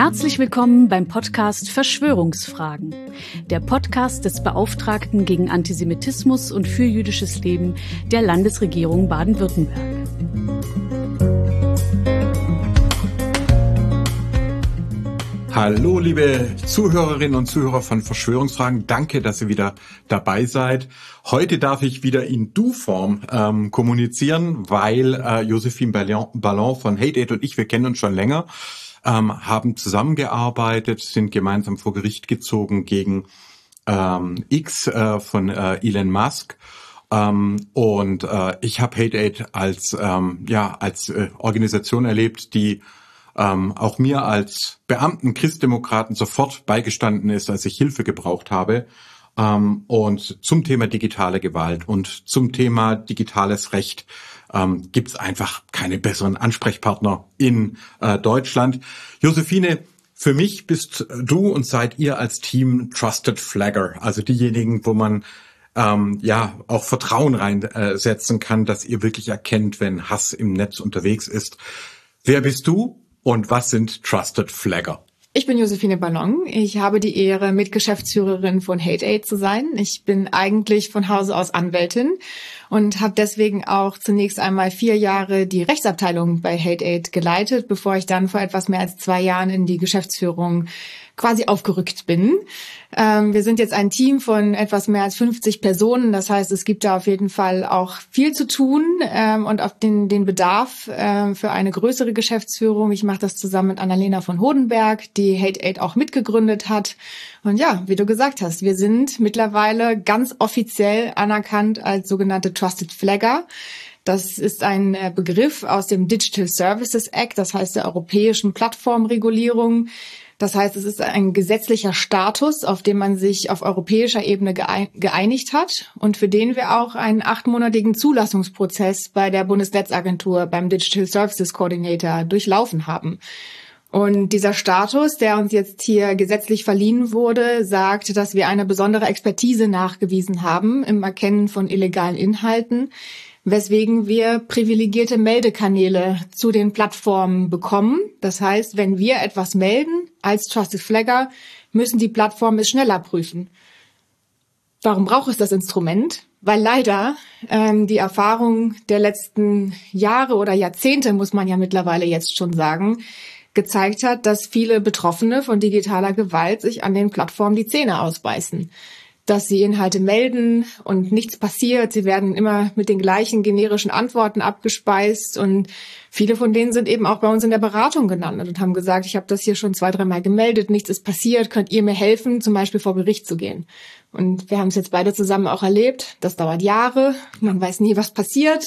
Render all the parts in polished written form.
Herzlich willkommen beim Podcast Verschwörungsfragen, der Podcast des Beauftragten gegen Antisemitismus und für jüdisches Leben der Landesregierung Baden-Württemberg. Hallo, liebe Zuhörerinnen und Zuhörer von Verschwörungsfragen. Danke, dass ihr wieder dabei seid. Heute darf ich wieder in Du-Form kommunizieren, weil Josephine Ballon von Hate-Aid und ich, wir kennen uns schon länger, haben zusammengearbeitet, sind gemeinsam vor Gericht gezogen gegen X von Elon Musk. Und ich habe Hate-Aid als Organisation erlebt, die auch mir als Beamten Christdemokraten sofort beigestanden ist, als ich Hilfe gebraucht habe. Und zum Thema digitale Gewalt und zum Thema digitales Recht gibt's einfach keine besseren Ansprechpartner in Deutschland. Josephine, für mich bist du und seid ihr als Team Trusted Flagger, also diejenigen, wo man auch Vertrauen reinsetzen kann, dass ihr wirklich erkennt, wenn Hass im Netz unterwegs ist. Wer bist du? Und was sind Trusted Flagger? Ich bin Josephine Ballon. Ich habe die Ehre, Mitgeschäftsführerin von Hate-Aid zu sein. Ich bin eigentlich von Hause aus Anwältin und habe deswegen auch zunächst einmal 4 Jahre die Rechtsabteilung bei Hate-Aid geleitet, bevor ich dann vor etwas mehr als 2 Jahren in die Geschäftsführung quasi aufgerückt bin. Wir sind jetzt ein Team von etwas mehr als 50 Personen. Das heißt, es gibt da auf jeden Fall auch viel zu tun und auch den Bedarf für eine größere Geschäftsführung. Ich mache das zusammen mit Annalena von Hodenberg, die Hate-Aid auch mitgegründet hat. Und ja, wie du gesagt hast, wir sind mittlerweile ganz offiziell anerkannt als sogenannte Trusted Flagger. Das ist ein Begriff aus dem Digital Services Act, das heißt der europäischen Plattformregulierung. Das heißt, es ist ein gesetzlicher Status, auf den man sich auf europäischer Ebene geeinigt hat und für den wir auch einen 8-monatigen Zulassungsprozess bei der Bundesnetzagentur beim Digital Services Coordinator durchlaufen haben. Und dieser Status, der uns jetzt hier gesetzlich verliehen wurde, sagt, dass wir eine besondere Expertise nachgewiesen haben im Erkennen von illegalen Inhalten, weswegen wir privilegierte Meldekanäle zu den Plattformen bekommen. Das heißt, wenn wir etwas melden als Trusted Flagger, müssen die Plattformen es schneller prüfen. Warum braucht es das Instrument? Weil leider die Erfahrung der letzten Jahre oder Jahrzehnte, muss man ja mittlerweile jetzt schon sagen, gezeigt hat, dass viele Betroffene von digitaler Gewalt sich an den Plattformen die Zähne ausbeißen. Dass sie Inhalte melden und nichts passiert. Sie werden immer mit den gleichen generischen Antworten abgespeist und viele von denen sind eben auch bei uns in der Beratung gelandet und haben gesagt, ich habe das hier schon 2-3 Mal gemeldet, nichts ist passiert, könnt ihr mir helfen, zum Beispiel vor Gericht zu gehen? Und wir haben es jetzt beide zusammen auch erlebt. Das dauert Jahre, man weiß nie, was passiert.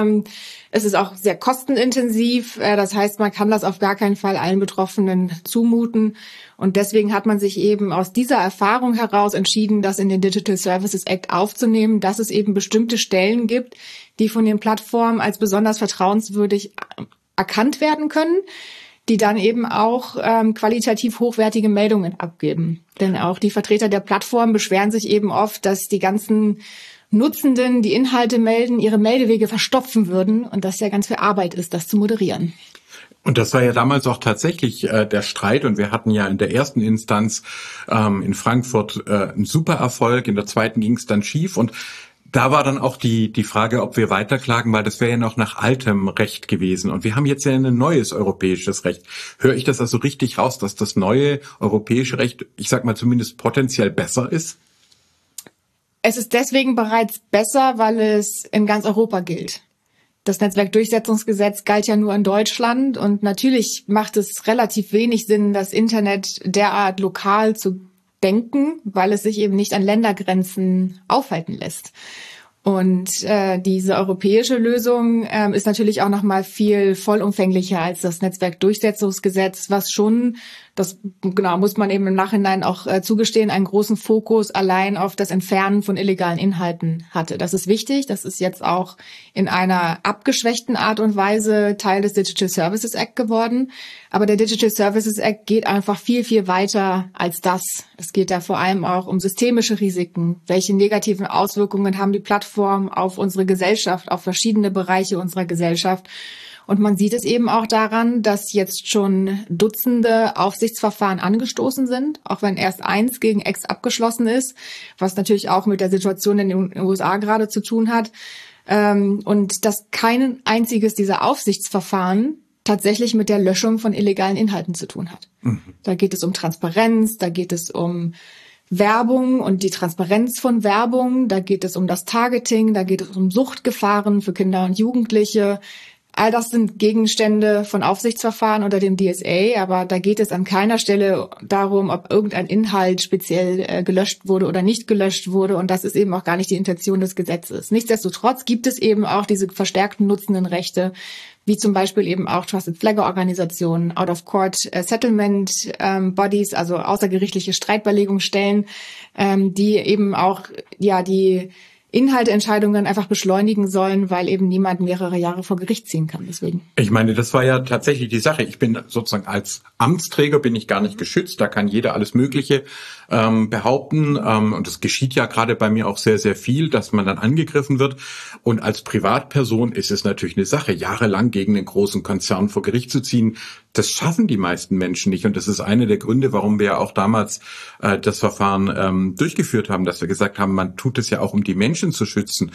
Es ist auch sehr kostenintensiv, das heißt, man kann das auf gar keinen Fall allen Betroffenen zumuten. Und deswegen hat man sich eben aus dieser Erfahrung heraus entschieden, das in den Digital Services Act aufzunehmen, dass es eben bestimmte Stellen gibt, die von den Plattformen als besonders vertrauenswürdig erkannt werden können, die dann eben auch qualitativ hochwertige Meldungen abgeben. Denn auch die Vertreter der Plattform beschweren sich eben oft, dass die ganzen Nutzenden, die Inhalte melden, ihre Meldewege verstopfen würden und dass ja ganz viel Arbeit ist, das zu moderieren. Und das war ja damals auch tatsächlich der Streit und wir hatten ja in der ersten Instanz in Frankfurt einen super Erfolg, in der zweiten ging es dann schief und da war dann auch die Frage, ob wir weiterklagen, weil das wäre ja noch nach altem Recht gewesen. Und wir haben jetzt ja ein neues europäisches Recht. Höre ich das also richtig raus, dass das neue europäische Recht, ich sag mal zumindest potenziell besser ist? Es ist deswegen bereits besser, weil es in ganz Europa gilt. Das Netzwerkdurchsetzungsgesetz galt ja nur in Deutschland und natürlich macht es relativ wenig Sinn, das Internet derart lokal zu denken, weil es sich eben nicht an Ländergrenzen aufhalten lässt. Und diese europäische Lösung ist natürlich auch noch mal viel vollumfänglicher als das Netzwerkdurchsetzungsgesetz, was schon, das muss man eben im Nachhinein auch zugestehen, einen großen Fokus allein auf das Entfernen von illegalen Inhalten hatte. Das ist wichtig, das ist jetzt auch in einer abgeschwächten Art und Weise Teil des Digital Services Act geworden. Aber der Digital Services Act geht einfach viel, viel weiter als das. Es geht da vor allem auch um systemische Risiken. Welche negativen Auswirkungen haben die Plattformen auf unsere Gesellschaft, auf verschiedene Bereiche unserer Gesellschaft? Und man sieht es eben auch daran, dass jetzt schon Dutzende Aufsichtsbehörden Aufsichtsverfahren angestoßen sind, auch wenn erst 1 gegen X abgeschlossen ist, was natürlich auch mit der Situation in den USA gerade zu tun hat. Und dass kein einziges dieser Aufsichtsverfahren tatsächlich mit der Löschung von illegalen Inhalten zu tun hat. Da geht es um Transparenz, da geht es um Werbung und die Transparenz von Werbung, da geht es um das Targeting, da geht es um Suchtgefahren für Kinder und Jugendliche. All das sind Gegenstände von Aufsichtsverfahren unter dem DSA, aber da geht es an keiner Stelle darum, ob irgendein Inhalt speziell gelöscht wurde oder nicht gelöscht wurde, und das ist eben auch gar nicht die Intention des Gesetzes. Nichtsdestotrotz gibt es eben auch diese verstärkten nutzenden Rechte, wie zum Beispiel eben auch Trusted Flag Organisationen, Out-of-Court Settlement Bodies, also außergerichtliche Streitbeilegungsstellen, die eben auch die Inhalteentscheidungen einfach beschleunigen sollen, weil eben niemand mehrere Jahre vor Gericht ziehen kann. Deswegen. Ich meine, das war ja tatsächlich die Sache. Ich bin sozusagen als Amtsträger bin ich gar nicht geschützt. Da kann jeder alles Mögliche behaupten. Und das geschieht ja gerade bei mir auch sehr, sehr viel, dass man dann angegriffen wird. Und als Privatperson ist es natürlich eine Sache, jahrelang gegen einen großen Konzern vor Gericht zu ziehen. Das schaffen die meisten Menschen nicht. Und das ist einer der Gründe, warum wir ja auch damals das Verfahren durchgeführt haben, dass wir gesagt haben, man tut es ja auch, um die Menschen zu schützen.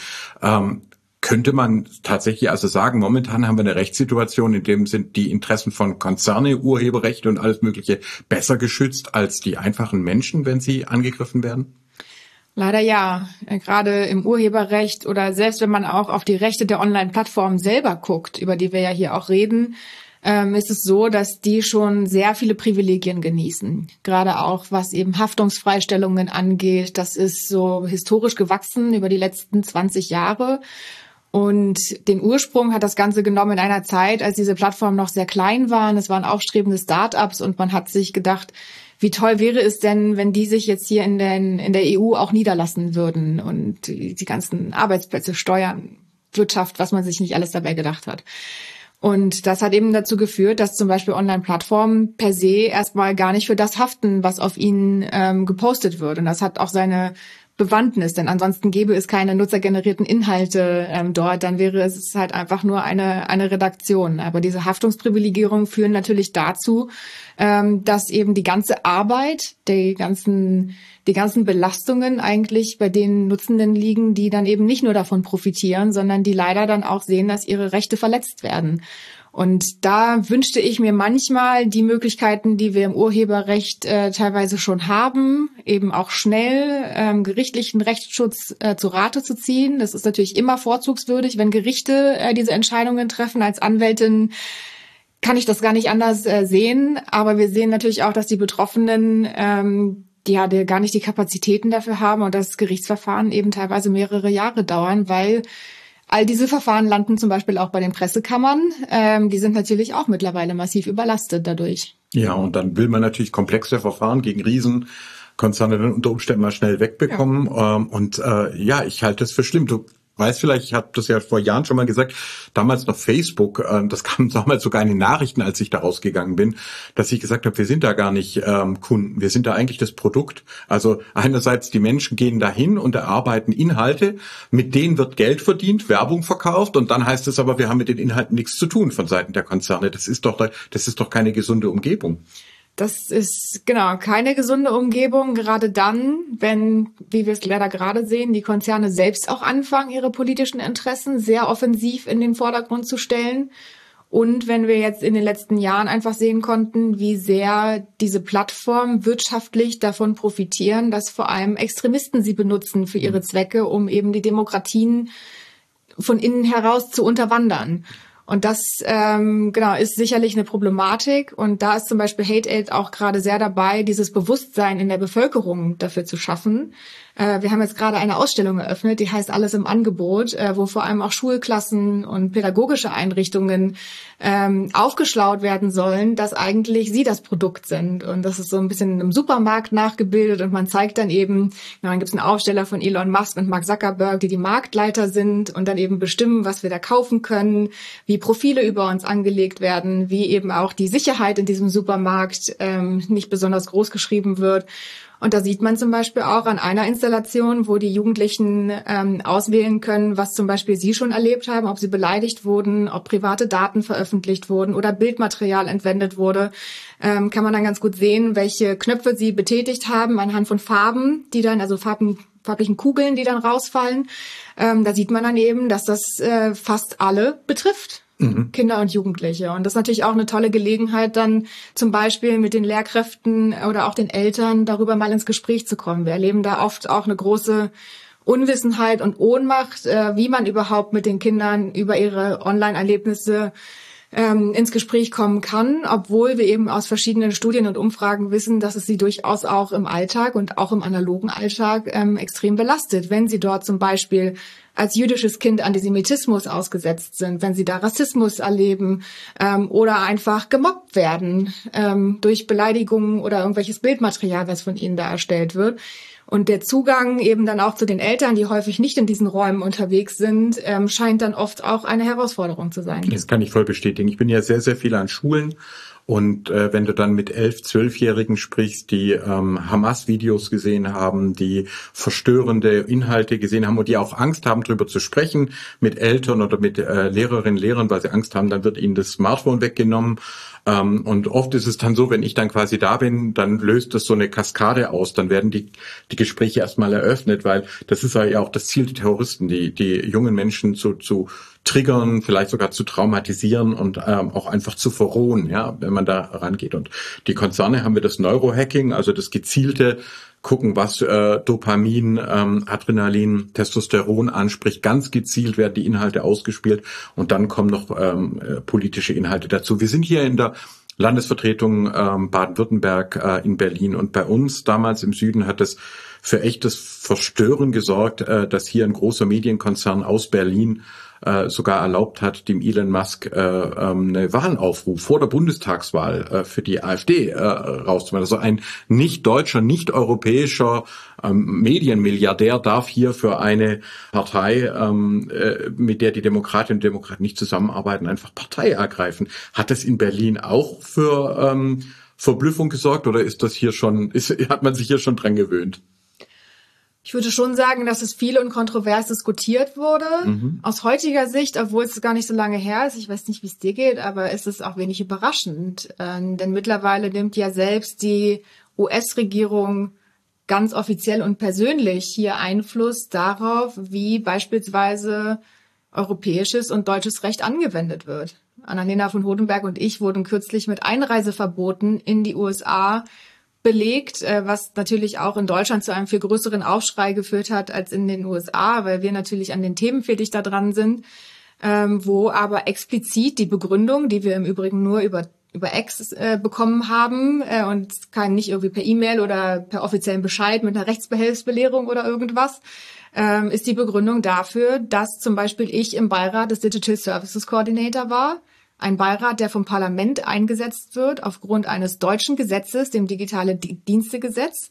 Könnte man tatsächlich also sagen, momentan haben wir eine Rechtssituation, in dem sind die Interessen von Konzerne, Urheberrechte und alles Mögliche besser geschützt als die einfachen Menschen, wenn sie angegriffen werden? Leider ja. Gerade im Urheberrecht oder selbst wenn man auch auf die Rechte der Online-Plattformen selber guckt, über die wir ja hier auch reden, ist es so, dass die schon sehr viele Privilegien genießen. Gerade auch, was eben Haftungsfreistellungen angeht. Das ist so historisch gewachsen über die letzten 20 Jahre. Und den Ursprung hat das Ganze genommen in einer Zeit, als diese Plattformen noch sehr klein waren. Es waren aufstrebende Start-ups und man hat sich gedacht, wie toll wäre es denn, wenn die sich jetzt hier in der EU auch niederlassen würden und die ganzen Arbeitsplätze, Steuern, Wirtschaft, was man sich nicht alles dabei gedacht hat. Und das hat eben dazu geführt, dass zum Beispiel Online-Plattformen per se erstmal gar nicht für das haften, was auf ihnen gepostet wird. Und das hat auch seine Bewandtnis, denn ansonsten gäbe es keine nutzergenerierten Inhalte dort, dann wäre es halt einfach nur eine Redaktion. Aber diese Haftungsprivilegierungen führen natürlich dazu, dass eben die ganze Arbeit, die ganzen Belastungen eigentlich bei den Nutzenden liegen, die dann eben nicht nur davon profitieren, sondern die leider dann auch sehen, dass ihre Rechte verletzt werden. Und da wünschte ich mir manchmal die Möglichkeiten, die wir im Urheberrecht teilweise schon haben, eben auch schnell gerichtlichen Rechtsschutz zu Rate zu ziehen. Das ist natürlich immer vorzugswürdig, wenn Gerichte diese Entscheidungen treffen. Als Anwältin kann ich das gar nicht anders sehen. Aber wir sehen natürlich auch, dass die Betroffenen die gar nicht die Kapazitäten dafür haben und das Gerichtsverfahren eben teilweise mehrere Jahre dauern, weil all diese Verfahren landen zum Beispiel auch bei den Pressekammern. Die sind natürlich auch mittlerweile massiv überlastet dadurch. Ja, und dann will man natürlich komplexe Verfahren gegen Riesenkonzerne dann unter Umständen mal schnell wegbekommen. Ja. Ich halte das für schlimm. Du weißt vielleicht, ich habe das ja vor Jahren schon mal gesagt, damals noch Facebook, das kam damals sogar in den Nachrichten, als ich da rausgegangen bin, dass ich gesagt habe, wir sind da gar nicht Kunden, wir sind da eigentlich das Produkt. Also einerseits die Menschen gehen dahin und erarbeiten Inhalte, mit denen wird Geld verdient, Werbung verkauft und dann heißt es aber, wir haben mit den Inhalten nichts zu tun von Seiten der Konzerne. Das ist doch keine gesunde Umgebung. Das ist genau keine gesunde Umgebung, gerade dann, wenn, wie wir es leider gerade sehen, die Konzerne selbst auch anfangen, ihre politischen Interessen sehr offensiv in den Vordergrund zu stellen. Und wenn wir jetzt in den letzten Jahren einfach sehen konnten, wie sehr diese Plattformen wirtschaftlich davon profitieren, dass vor allem Extremisten sie benutzen für ihre Zwecke, um eben die Demokratien von innen heraus zu unterwandern. Und das ist sicherlich eine Problematik. Und da ist zum Beispiel Hate-Aid auch gerade sehr dabei, dieses Bewusstsein in der Bevölkerung dafür zu schaffen. Wir haben jetzt gerade eine Ausstellung eröffnet, die heißt Alles im Angebot, wo vor allem auch Schulklassen und pädagogische Einrichtungen aufgeschlaut werden sollen, dass eigentlich sie das Produkt sind. Und das ist so ein bisschen im Supermarkt nachgebildet. Und man zeigt dann eben, dann gibt es einen Aufsteller von Elon Musk und Mark Zuckerberg, die Marktleiter sind und dann eben bestimmen, was wir da kaufen können, wie Profile über uns angelegt werden, wie eben auch die Sicherheit in diesem Supermarkt nicht besonders groß geschrieben wird. Und da sieht man zum Beispiel auch an einer Installation, wo die Jugendlichen auswählen können, was zum Beispiel sie schon erlebt haben, ob sie beleidigt wurden, ob private Daten veröffentlicht wurden oder Bildmaterial entwendet wurde, kann man dann ganz gut sehen, welche Knöpfe sie betätigt haben anhand von Farben, die dann, also farblichen Kugeln, die dann rausfallen. Da sieht man dann eben, dass das fast alle betrifft. Kinder und Jugendliche. Und das ist natürlich auch eine tolle Gelegenheit, dann zum Beispiel mit den Lehrkräften oder auch den Eltern darüber mal ins Gespräch zu kommen. Wir erleben da oft auch eine große Unwissenheit und Ohnmacht, wie man überhaupt mit den Kindern über ihre Online-Erlebnisse ins Gespräch kommen kann, obwohl wir eben aus verschiedenen Studien und Umfragen wissen, dass es sie durchaus auch im Alltag und auch im analogen Alltag extrem belastet, wenn sie dort zum Beispiel als jüdisches Kind Antisemitismus ausgesetzt sind, wenn sie da Rassismus erleben oder einfach gemobbt werden durch Beleidigungen oder irgendwelches Bildmaterial, was von ihnen da erstellt wird. Und der Zugang eben dann auch zu den Eltern, die häufig nicht in diesen Räumen unterwegs sind, scheint dann oft auch eine Herausforderung zu sein. Das kann ich voll bestätigen. Ich bin ja sehr, sehr viel an Schulen. Und wenn du dann mit 11-, 12-Jährigen sprichst, die Hamas-Videos gesehen haben, die verstörende Inhalte gesehen haben und die auch Angst haben, darüber zu sprechen mit Eltern oder mit Lehrerinnen, Lehrern, weil sie Angst haben, dann wird ihnen das Smartphone weggenommen. Und oft ist es dann so, wenn ich dann quasi da bin, dann löst das so eine Kaskade aus. Dann werden die Gespräche erstmal eröffnet, weil das ist ja auch das Ziel der Terroristen, die jungen Menschen zu triggern, vielleicht sogar zu traumatisieren und auch einfach zu verrohen, ja, wenn man da rangeht. Und die Konzerne haben wir das Neurohacking, also das gezielte Gucken, was Dopamin, Adrenalin, Testosteron anspricht. Ganz gezielt werden die Inhalte ausgespielt und dann kommen noch politische Inhalte dazu. Wir sind hier in der Landesvertretung Baden-Württemberg in Berlin und bei uns damals im Süden hat es für echtes Verstören gesorgt, dass hier ein großer Medienkonzern aus Berlin sogar erlaubt hat, dem Elon Musk eine Wahnaufruf vor der Bundestagswahl für die AfD rauszumachen. Also ein nicht deutscher, nicht europäischer Medienmilliardär darf hier für eine Partei, mit der die Demokratinnen und Demokraten nicht zusammenarbeiten, einfach Partei ergreifen. Hat das in Berlin auch für Verblüffung gesorgt oder ist das hier schon, hat man sich hier schon dran gewöhnt? Ich würde schon sagen, dass es viel und kontrovers diskutiert wurde. Aus heutiger Sicht, obwohl es gar nicht so lange her ist, ich weiß nicht, wie es dir geht, aber es ist auch wenig überraschend. Denn mittlerweile nimmt ja selbst die US-Regierung ganz offiziell und persönlich hier Einfluss darauf, wie beispielsweise europäisches und deutsches Recht angewendet wird. Annalena von Hodenberg und ich wurden kürzlich mit Einreiseverboten in die USA belegt, was natürlich auch in Deutschland zu einem viel größeren Aufschrei geführt hat als in den USA, weil wir natürlich an den Themen viel dichter dran sind, wo aber explizit die Begründung, die wir im Übrigen nur über X bekommen haben und nicht irgendwie per E-Mail oder per offiziellen Bescheid mit einer Rechtsbehelfsbelehrung oder irgendwas, ist die Begründung dafür, dass zum Beispiel ich im Beirat des Digital Services Coordinator war. Ein Beirat, der vom Parlament eingesetzt wird aufgrund eines deutschen Gesetzes, dem Digitale Dienstegesetz,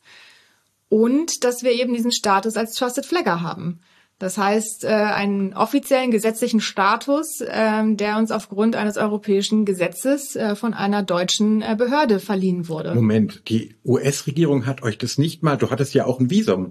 und dass wir eben diesen Status als Trusted Flagger haben. Das heißt, einen offiziellen gesetzlichen Status, der uns aufgrund eines europäischen Gesetzes von einer deutschen Behörde verliehen wurde. Moment, die US-Regierung hat euch das nicht mal, du hattest ja auch ein Visum,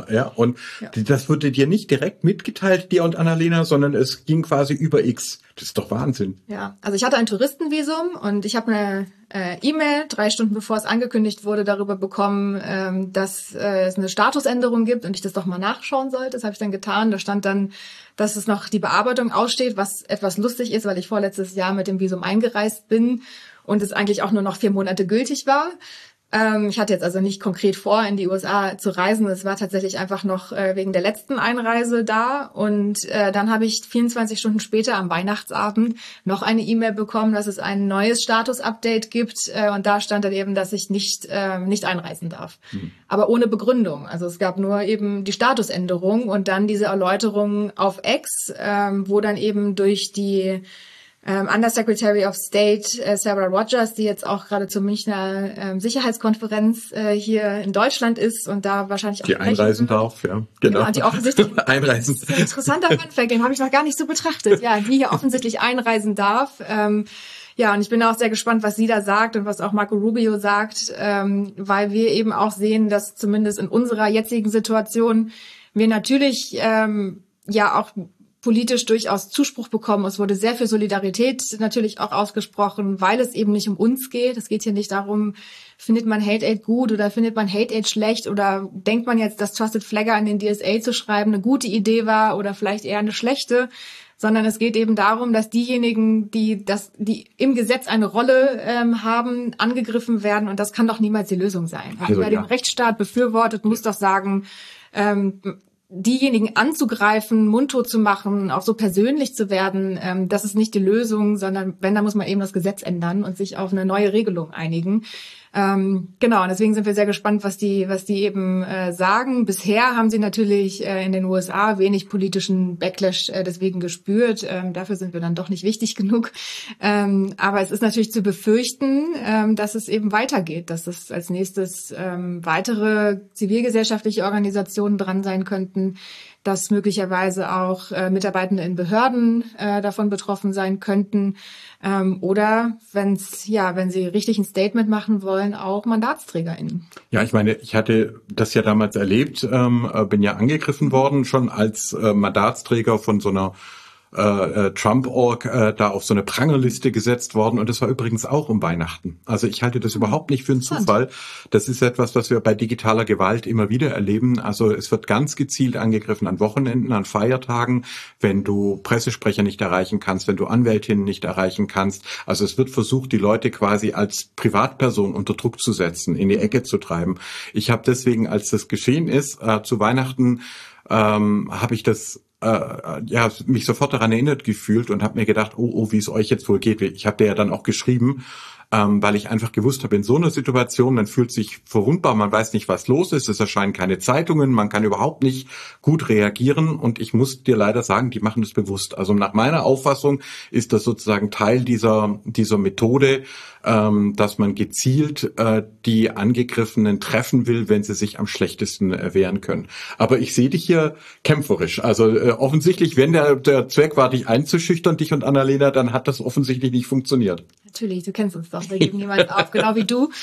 das wurde dir nicht direkt mitgeteilt, dir und Annalena, sondern es ging quasi über X. Das ist doch Wahnsinn. Ja, also ich hatte ein Touristenvisum und ich habe eine E-Mail 3 Stunden bevor es angekündigt wurde darüber bekommen, dass es eine Statusänderung gibt und ich das doch mal nachschauen sollte. Das habe ich dann getan. Da stand dann, dass es noch die Bearbeitung aussteht, was etwas lustig ist, weil ich vorletztes Jahr mit dem Visum eingereist bin und es eigentlich auch nur noch 4 Monate gültig war. Ich hatte jetzt also nicht konkret vor, in die USA zu reisen. Es war tatsächlich einfach noch wegen der letzten Einreise da. Und dann habe ich 24 Stunden später am Weihnachtsabend noch eine E-Mail bekommen, dass es ein neues Status-Update gibt. Und da stand dann eben, dass ich nicht einreisen darf. Aber ohne Begründung. Also es gab nur eben die Statusänderung und dann diese Erläuterung auf X, wo dann eben durch die Undersecretary of State Sarah Rogers, die jetzt auch gerade zur Münchner Sicherheitskonferenz hier in Deutschland ist und da wahrscheinlich auch die einreisen darf, ja, genau. Die offensichtlich einreisen. Das ist ein interessanter Funfact, den habe ich noch gar nicht so betrachtet. Ja, die hier offensichtlich einreisen darf. Ja, und ich bin auch sehr gespannt, was sie da sagt und was auch Marco Rubio sagt, weil wir eben auch sehen, dass zumindest in unserer jetzigen Situation wir natürlich ja auch politisch durchaus Zuspruch bekommen. Es wurde sehr viel Solidarität natürlich auch ausgesprochen, weil es eben nicht um uns geht. Es geht hier nicht darum, findet man Hate Aid gut oder findet man Hate Aid schlecht oder denkt man jetzt, dass Trusted Flagger in den DSA zu schreiben eine gute Idee war oder vielleicht eher eine schlechte, sondern es geht eben darum, dass diejenigen, die im Gesetz eine Rolle haben, angegriffen werden und das kann doch niemals die Lösung sein. Also wer den Rechtsstaat befürwortet, muss doch sagen, diejenigen anzugreifen, mundtot zu machen, auch so persönlich zu werden, das ist nicht die Lösung, sondern wenn, dann muss man eben das Gesetz ändern und sich auf eine neue Regelung einigen. Genau, und deswegen sind wir sehr gespannt, was die eben sagen. Bisher haben sie natürlich in den USA wenig politischen Backlash deswegen gespürt. Dafür sind wir dann doch nicht wichtig genug. Aber es ist natürlich zu befürchten, dass es eben weitergeht, dass es als nächstes weitere zivilgesellschaftliche Organisationen dran sein könnten, dass möglicherweise auch Mitarbeitende in Behörden davon betroffen sein könnten oder wenn sie richtig ein Statement machen wollen, auch MandatsträgerInnen. Ja, ich meine, ich hatte das ja damals erlebt, bin ja angegriffen worden schon als Mandatsträger von so einer Trump-Org da auf so eine Prangerliste gesetzt worden und das war übrigens auch um Weihnachten. Also ich halte das überhaupt nicht für einen Zufall. Das ist etwas, was wir bei digitaler Gewalt immer wieder erleben. Also es wird ganz gezielt angegriffen an Wochenenden, an Feiertagen, wenn du Pressesprecher nicht erreichen kannst, wenn du Anwältinnen nicht erreichen kannst. Also es wird versucht, die Leute quasi als Privatperson unter Druck zu setzen, in die Ecke zu treiben. Ich habe deswegen, als das geschehen ist, zu Weihnachten, habe ich das mich sofort daran erinnert gefühlt und habe mir gedacht, wie es euch jetzt wohl geht. Ich habe dir ja dann auch geschrieben, weil ich einfach gewusst habe, in so einer Situation, man fühlt sich verwundbar, man weiß nicht, was los ist, es erscheinen keine Zeitungen, man kann überhaupt nicht gut reagieren und ich muss dir leider sagen, die machen das bewusst. Also nach meiner Auffassung ist das sozusagen Teil dieser Methode, dass man gezielt die Angegriffenen treffen will, wenn sie sich am schlechtesten wehren können. Aber ich sehe dich hier kämpferisch. Also offensichtlich, wenn der Zweck war, dich einzuschüchtern, dich und Annalena, dann hat das offensichtlich nicht funktioniert. Natürlich, du kennst uns doch, wir geben niemals auf, genau wie du.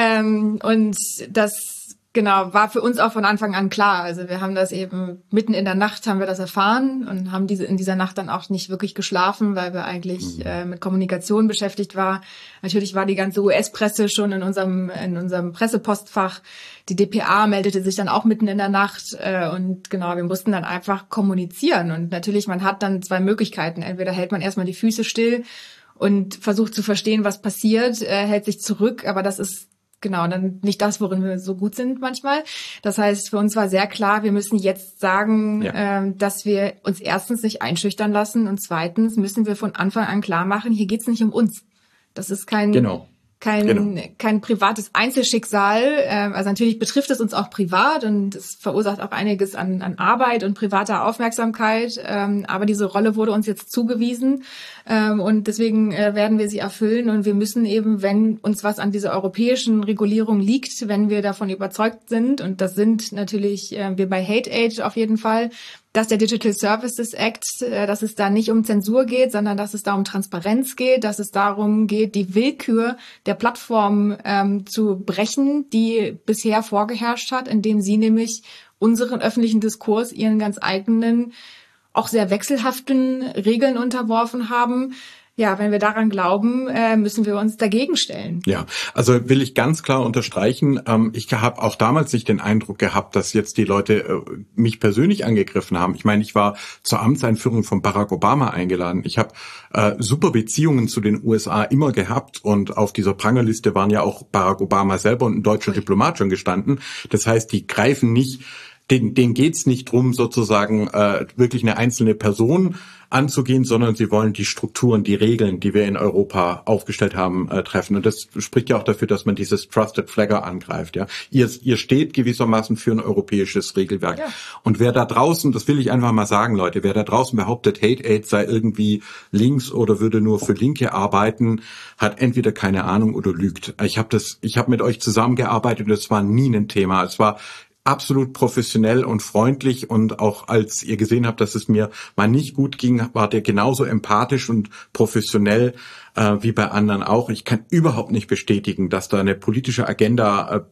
Und das war für uns auch von Anfang an klar. Also wir haben das eben mitten in der Nacht haben wir das erfahren und haben in dieser Nacht dann auch nicht wirklich geschlafen, weil wir eigentlich mit Kommunikation beschäftigt waren. Natürlich war die ganze US-Presse schon in unserem Pressepostfach. Die dpa meldete sich dann auch mitten in der Nacht und wir mussten dann einfach kommunizieren. Und natürlich, man hat dann zwei Möglichkeiten. Entweder hält man erstmal die Füße still und versucht zu verstehen, was passiert, hält sich zurück, aber das ist dann nicht das, worin wir so gut sind manchmal. Das heißt, für uns war sehr klar, wir müssen jetzt sagen, dass wir uns erstens nicht einschüchtern lassen und zweitens müssen wir von Anfang an klar machen, hier geht's nicht um uns. Das ist kein privates Einzelschicksal. Also natürlich betrifft es uns auch privat und es verursacht auch einiges an Arbeit und privater Aufmerksamkeit. Aber diese Rolle wurde uns jetzt zugewiesen und deswegen werden wir sie erfüllen. Und wir müssen eben, wenn uns was an dieser europäischen Regulierung liegt, wenn wir davon überzeugt sind, und das sind natürlich wir bei Hate Aid auf jeden Fall, dass der Digital Services Act, dass es da nicht um Zensur geht, sondern dass es da um Transparenz geht, dass es darum geht, die Willkür der Plattform zu brechen, die bisher vorgeherrscht hat, indem sie nämlich unseren öffentlichen Diskurs ihren ganz eigenen, auch sehr wechselhaften Regeln unterworfen haben. Ja, wenn wir daran glauben, müssen wir uns dagegen stellen. Ja, also will ich ganz klar unterstreichen, ich habe auch damals nicht den Eindruck gehabt, dass jetzt die Leute mich persönlich angegriffen haben. Ich meine, ich war zur Amtseinführung von Barack Obama eingeladen. Ich habe super Beziehungen zu den USA immer gehabt und auf dieser Prangerliste waren ja auch Barack Obama selber und ein deutscher Diplomat schon gestanden. Das heißt, die greifen nicht denen geht's nicht drum, sozusagen wirklich eine einzelne Person anzugehen, sondern sie wollen die Strukturen, die Regeln, die wir in Europa aufgestellt haben, treffen. Und das spricht ja auch dafür, dass man dieses Trusted Flagger angreift. Ja, ihr steht gewissermaßen für ein europäisches Regelwerk. Ja. Und wer da draußen, das will ich einfach mal sagen, Leute, wer da draußen behauptet, Hate Aid sei irgendwie links oder würde nur für Linke arbeiten, hat entweder keine Ahnung oder lügt. Ich habe mit euch zusammengearbeitet und das war nie ein Thema. Es war absolut professionell und freundlich, und auch als ihr gesehen habt, dass es mir mal nicht gut ging, wart ihr genauso empathisch und professionell wie bei anderen auch. Ich kann überhaupt nicht bestätigen, dass da eine politische Agenda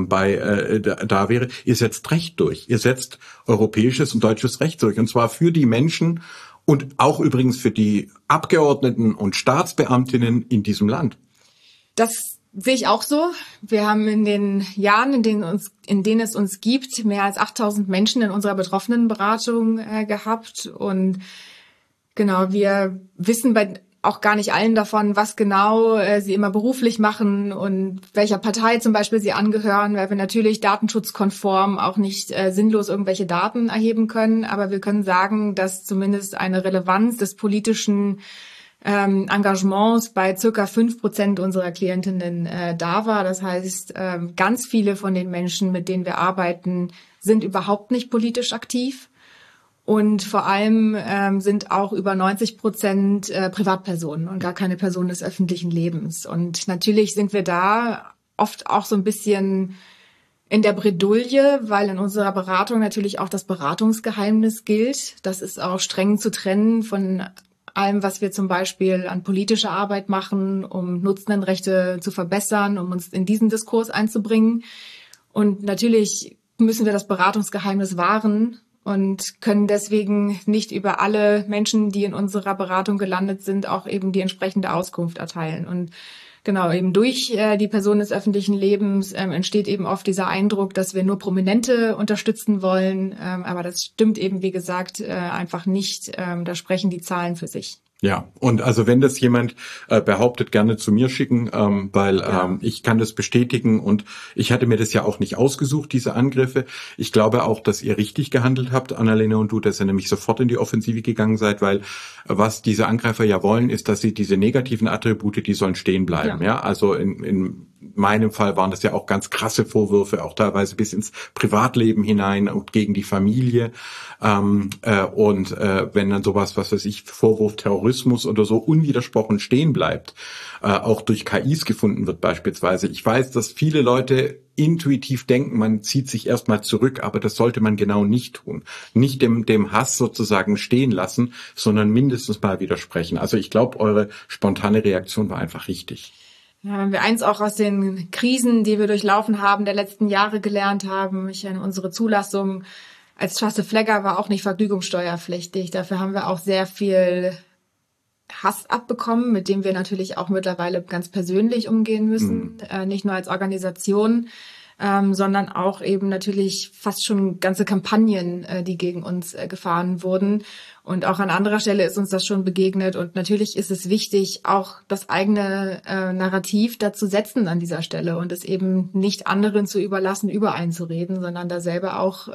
da wäre. Ihr setzt Recht durch. Ihr setzt europäisches und deutsches Recht durch, und zwar für die Menschen und auch übrigens für die Abgeordneten und Staatsbeamtinnen in diesem Land. Das sehe ich auch so. Wir haben in den Jahren, in denen es uns gibt, mehr als 8.000 Menschen in unserer Betroffenenberatung gehabt. Und genau, wir wissen bei auch gar nicht allen davon, was genau sie immer beruflich machen und welcher Partei zum Beispiel sie angehören, weil wir natürlich datenschutzkonform auch nicht sinnlos irgendwelche Daten erheben können. Aber wir können sagen, dass zumindest eine Relevanz des politischen Engagements bei circa 5% unserer Klientinnen da war. Das heißt, ganz viele von den Menschen, mit denen wir arbeiten, sind überhaupt nicht politisch aktiv. Und vor allem sind auch über 90% Privatpersonen und gar keine Personen des öffentlichen Lebens. Und natürlich sind wir da oft auch so ein bisschen in der Bredouille, weil in unserer Beratung natürlich auch das Beratungsgeheimnis gilt. Das ist auch streng zu trennen von allem, was wir zum Beispiel an politischer Arbeit machen, um Nutzendenrechte zu verbessern, um uns in diesen Diskurs einzubringen. Und natürlich müssen wir das Beratungsgeheimnis wahren und können deswegen nicht über alle Menschen, die in unserer Beratung gelandet sind, auch eben die entsprechende Auskunft erteilen. Und genau, eben durch die Personen des öffentlichen Lebens entsteht eben oft dieser Eindruck, dass wir nur Prominente unterstützen wollen. Aber das stimmt eben, wie gesagt, einfach nicht. Da sprechen die Zahlen für sich. Ja, und also wenn das jemand behauptet, gerne zu mir schicken, weil ich kann das bestätigen, und ich hatte mir das ja auch nicht ausgesucht, diese Angriffe. Ich glaube auch, dass ihr richtig gehandelt habt, Annalena und du, dass ihr nämlich sofort in die Offensive gegangen seid, weil was diese Angreifer ja wollen, ist, dass sie diese negativen Attribute, die sollen stehen bleiben. Ja, also in meinem Fall waren das ja auch ganz krasse Vorwürfe, auch teilweise bis ins Privatleben hinein und gegen die Familie. Wenn dann sowas, was weiß ich, Vorwurf Terrorismus oder so unwidersprochen stehen bleibt, auch durch KIs gefunden wird beispielsweise. Ich weiß, dass viele Leute intuitiv denken, man zieht sich erstmal zurück, aber das sollte man genau nicht tun. Nicht dem Hass sozusagen stehen lassen, sondern mindestens mal widersprechen. Also ich glaube, eure spontane Reaktion war einfach richtig. Ja, wenn wir eins auch aus den Krisen, die wir durchlaufen haben, der letzten Jahre gelernt haben, unsere Zulassung als Trusted Flagger war auch nicht vergnügungssteuerpflichtig. Dafür haben wir auch sehr viel Hass abbekommen, mit dem wir natürlich auch mittlerweile ganz persönlich umgehen müssen. Nicht nur als Organisation, sondern auch eben natürlich fast schon ganze Kampagnen, die gegen uns gefahren wurden. Und auch an anderer Stelle ist uns das schon begegnet. Und natürlich ist es wichtig, auch das eigene Narrativ dazu setzen an dieser Stelle und es eben nicht anderen zu überlassen, übereinzureden, sondern da selber auch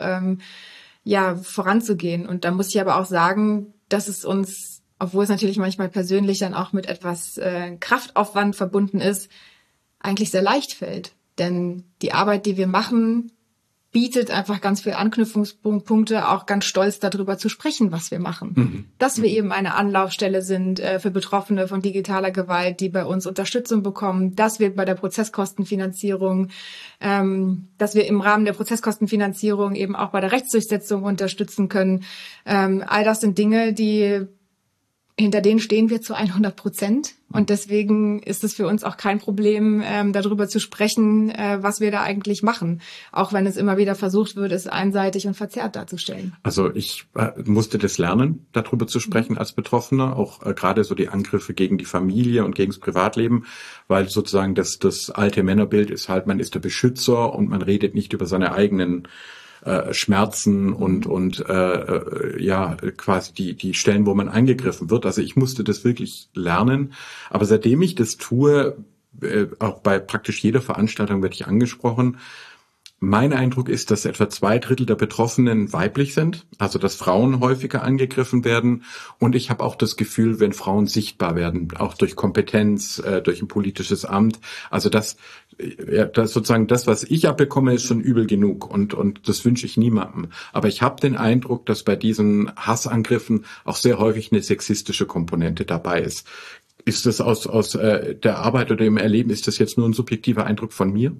voranzugehen. Und da muss ich aber auch sagen, dass es uns, obwohl es natürlich manchmal persönlich dann auch mit etwas Kraftaufwand verbunden ist, eigentlich sehr leicht fällt. Denn die Arbeit, die wir machen, bietet einfach ganz viele Anknüpfungspunkte, auch ganz stolz darüber zu sprechen, was wir machen. Dass wir eben eine Anlaufstelle sind für Betroffene von digitaler Gewalt, die bei uns Unterstützung bekommen, dass wir bei der Prozesskostenfinanzierung, dass wir im Rahmen der Prozesskostenfinanzierung eben auch bei der Rechtsdurchsetzung unterstützen können. All das sind Dinge, hinter denen stehen wir zu 100%. Und deswegen ist es für uns auch kein Problem, darüber zu sprechen, was wir da eigentlich machen. Auch wenn es immer wieder versucht wird, es einseitig und verzerrt darzustellen. Also ich musste das lernen, darüber zu sprechen als Betroffener. Auch gerade so die Angriffe gegen die Familie und gegen das Privatleben. Weil sozusagen das alte Männerbild ist halt, man ist der Beschützer und man redet nicht über seine eigenen Schmerzen und quasi die Stellen, wo man angegriffen wird. Also ich musste das wirklich lernen. Aber seitdem ich das tue, auch bei praktisch jeder Veranstaltung werde ich angesprochen, Mein Eindruck ist, dass etwa 2/3 der Betroffenen weiblich sind, also dass Frauen häufiger angegriffen werden. Und ich habe auch das Gefühl, wenn Frauen sichtbar werden, auch durch Kompetenz, durch ein politisches Amt, also das sozusagen das, was ich abbekomme, ist schon übel genug und das wünsche ich niemandem. Aber ich habe den Eindruck, dass bei diesen Hassangriffen auch sehr häufig eine sexistische Komponente dabei ist. Ist das aus der Arbeit oder dem Erleben, ist das jetzt nur ein subjektiver Eindruck von mir?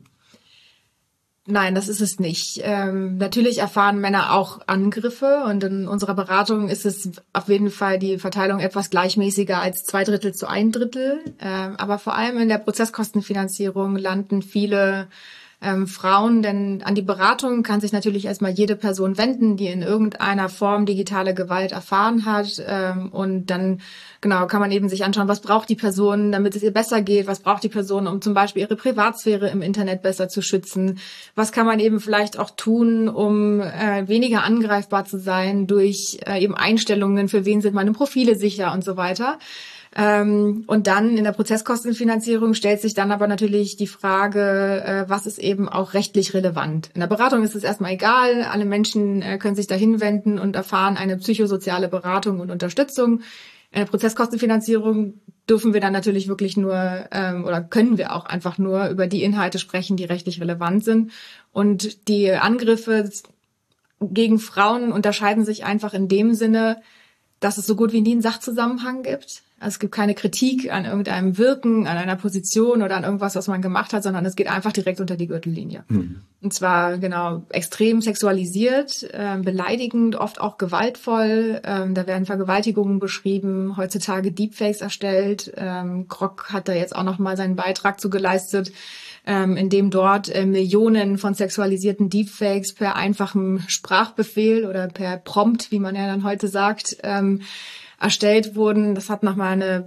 Nein, das ist es nicht. Natürlich erfahren Männer auch Angriffe und in unserer Beratung ist es auf jeden Fall die Verteilung etwas gleichmäßiger als 2/3 zu 1/3. Aber vor allem in der Prozesskostenfinanzierung landen viele Frauen, denn an die Beratung kann sich natürlich erstmal jede Person wenden, die in irgendeiner Form digitale Gewalt erfahren hat. Und dann kann man eben sich anschauen, was braucht die Person, damit es ihr besser geht, was braucht die Person, um zum Beispiel ihre Privatsphäre im Internet besser zu schützen, was kann man eben vielleicht auch tun, um weniger angreifbar zu sein durch eben Einstellungen, für wen sind meine Profile sicher und so weiter. Und dann in der Prozesskostenfinanzierung stellt sich dann aber natürlich die Frage, was ist eben auch rechtlich relevant. In der Beratung ist es erstmal egal, alle Menschen können sich da hinwenden und erfahren eine psychosoziale Beratung und Unterstützung. In der Prozesskostenfinanzierung dürfen wir dann natürlich wirklich nur oder können wir auch einfach nur über die Inhalte sprechen, die rechtlich relevant sind. Und die Angriffe gegen Frauen unterscheiden sich einfach in dem Sinne, dass es so gut wie nie einen Sachzusammenhang gibt. Also es gibt keine Kritik an irgendeinem Wirken, an einer Position oder an irgendwas, was man gemacht hat, sondern es geht einfach direkt unter die Gürtellinie. Und zwar extrem sexualisiert, beleidigend, oft auch gewaltvoll. Da werden Vergewaltigungen beschrieben, heutzutage Deepfakes erstellt. Grok hat da jetzt auch nochmal seinen Beitrag zu geleistet, in dem dort Millionen von sexualisierten Deepfakes per einfachem Sprachbefehl oder per Prompt, wie man ja dann heute sagt, erstellt wurden. Das hat nochmal eine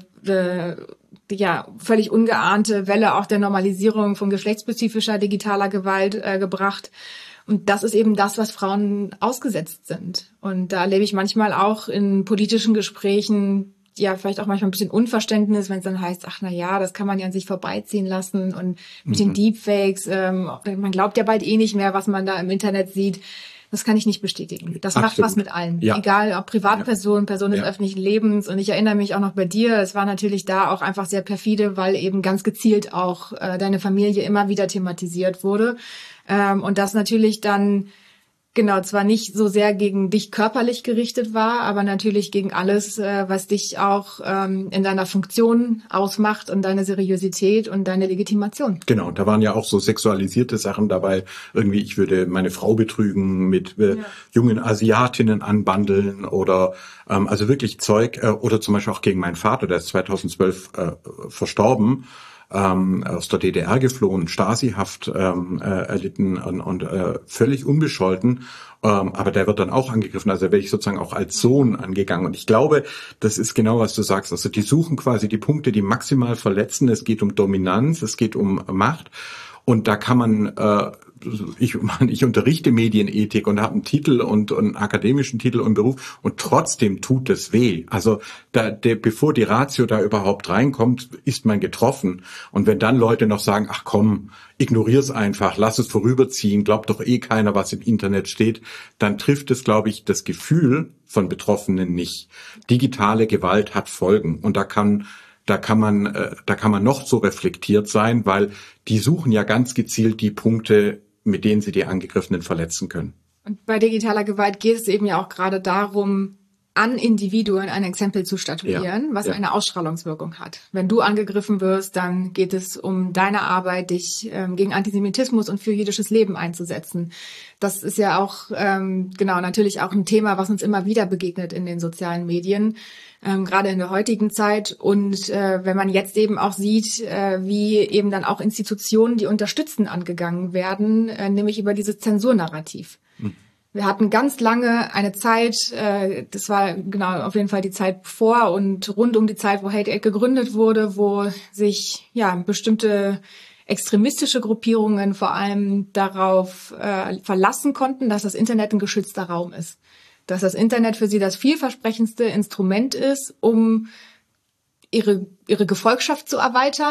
völlig ungeahnte Welle auch der Normalisierung von geschlechtsspezifischer digitaler Gewalt gebracht. Und das ist eben das, was Frauen ausgesetzt sind. Und da erlebe ich manchmal auch in politischen Gesprächen vielleicht auch manchmal ein bisschen Unverständnis, wenn es dann heißt, das kann man ja an sich vorbeiziehen lassen und mit den Deepfakes, man glaubt ja bald nicht mehr, was man da im Internet sieht. Das kann ich nicht bestätigen. Das macht was mit allen. Ja. Egal, ob Privatperson, Person des öffentlichen Lebens. Und ich erinnere mich auch noch bei dir, es war natürlich da auch einfach sehr perfide, weil eben ganz gezielt auch deine Familie immer wieder thematisiert wurde. Und das natürlich dann zwar nicht so sehr gegen dich körperlich gerichtet war, aber natürlich gegen alles, was dich auch in deiner Funktion ausmacht und deine Seriosität und deine Legitimation. Genau, da waren ja auch so sexualisierte Sachen dabei. Irgendwie, ich würde meine Frau betrügen, mit jungen Asiatinnen anbandeln oder also wirklich Zeug. Oder zum Beispiel auch gegen meinen Vater, der ist 2012 verstorben. Aus der DDR geflohen, Stasi-Haft erlitten und völlig unbescholten. Aber der wird dann auch angegriffen. Also werde ich sozusagen auch als Sohn angegangen. Und ich glaube, das ist genau, was du sagst. Also die suchen quasi die Punkte, die maximal verletzen. Es geht um Dominanz, es geht um Macht. Und da kann man ich unterrichte Medienethik und habe einen Titel und einen akademischen Titel und Beruf und trotzdem tut es weh. Also bevor die Ratio da überhaupt reinkommt, ist man getroffen. Und wenn dann Leute noch sagen, ach komm, ignorier's einfach, lass es vorüberziehen, glaubt doch keiner, was im Internet steht, dann trifft es, glaube ich, das Gefühl von Betroffenen nicht. Digitale Gewalt hat Folgen und da kann man noch so reflektiert sein, weil die suchen ja ganz gezielt die Punkte, mit denen sie die Angegriffenen verletzen können. Und bei digitaler Gewalt geht es eben ja auch gerade darum, an Individuen ein Exempel zu statuieren, was eine Ausstrahlungswirkung hat. Wenn du angegriffen wirst, dann geht es um deine Arbeit, dich gegen Antisemitismus und für jüdisches Leben einzusetzen. Das ist ja auch natürlich auch ein Thema, was uns immer wieder begegnet in den sozialen Medien, gerade in der heutigen Zeit. Und wenn man jetzt eben auch sieht, wie eben dann auch Institutionen, die unterstützen, angegangen werden, nämlich über dieses Zensurnarrativ. Wir hatten ganz lange eine Zeit, das war auf jeden Fall die Zeit bevor und rund um die Zeit, wo Hate Aid gegründet wurde, wo sich bestimmte extremistische Gruppierungen vor allem darauf verlassen konnten, dass das Internet ein geschützter Raum ist. Dass das Internet für sie das vielversprechendste Instrument ist, um ihre Gefolgschaft zu erweitern,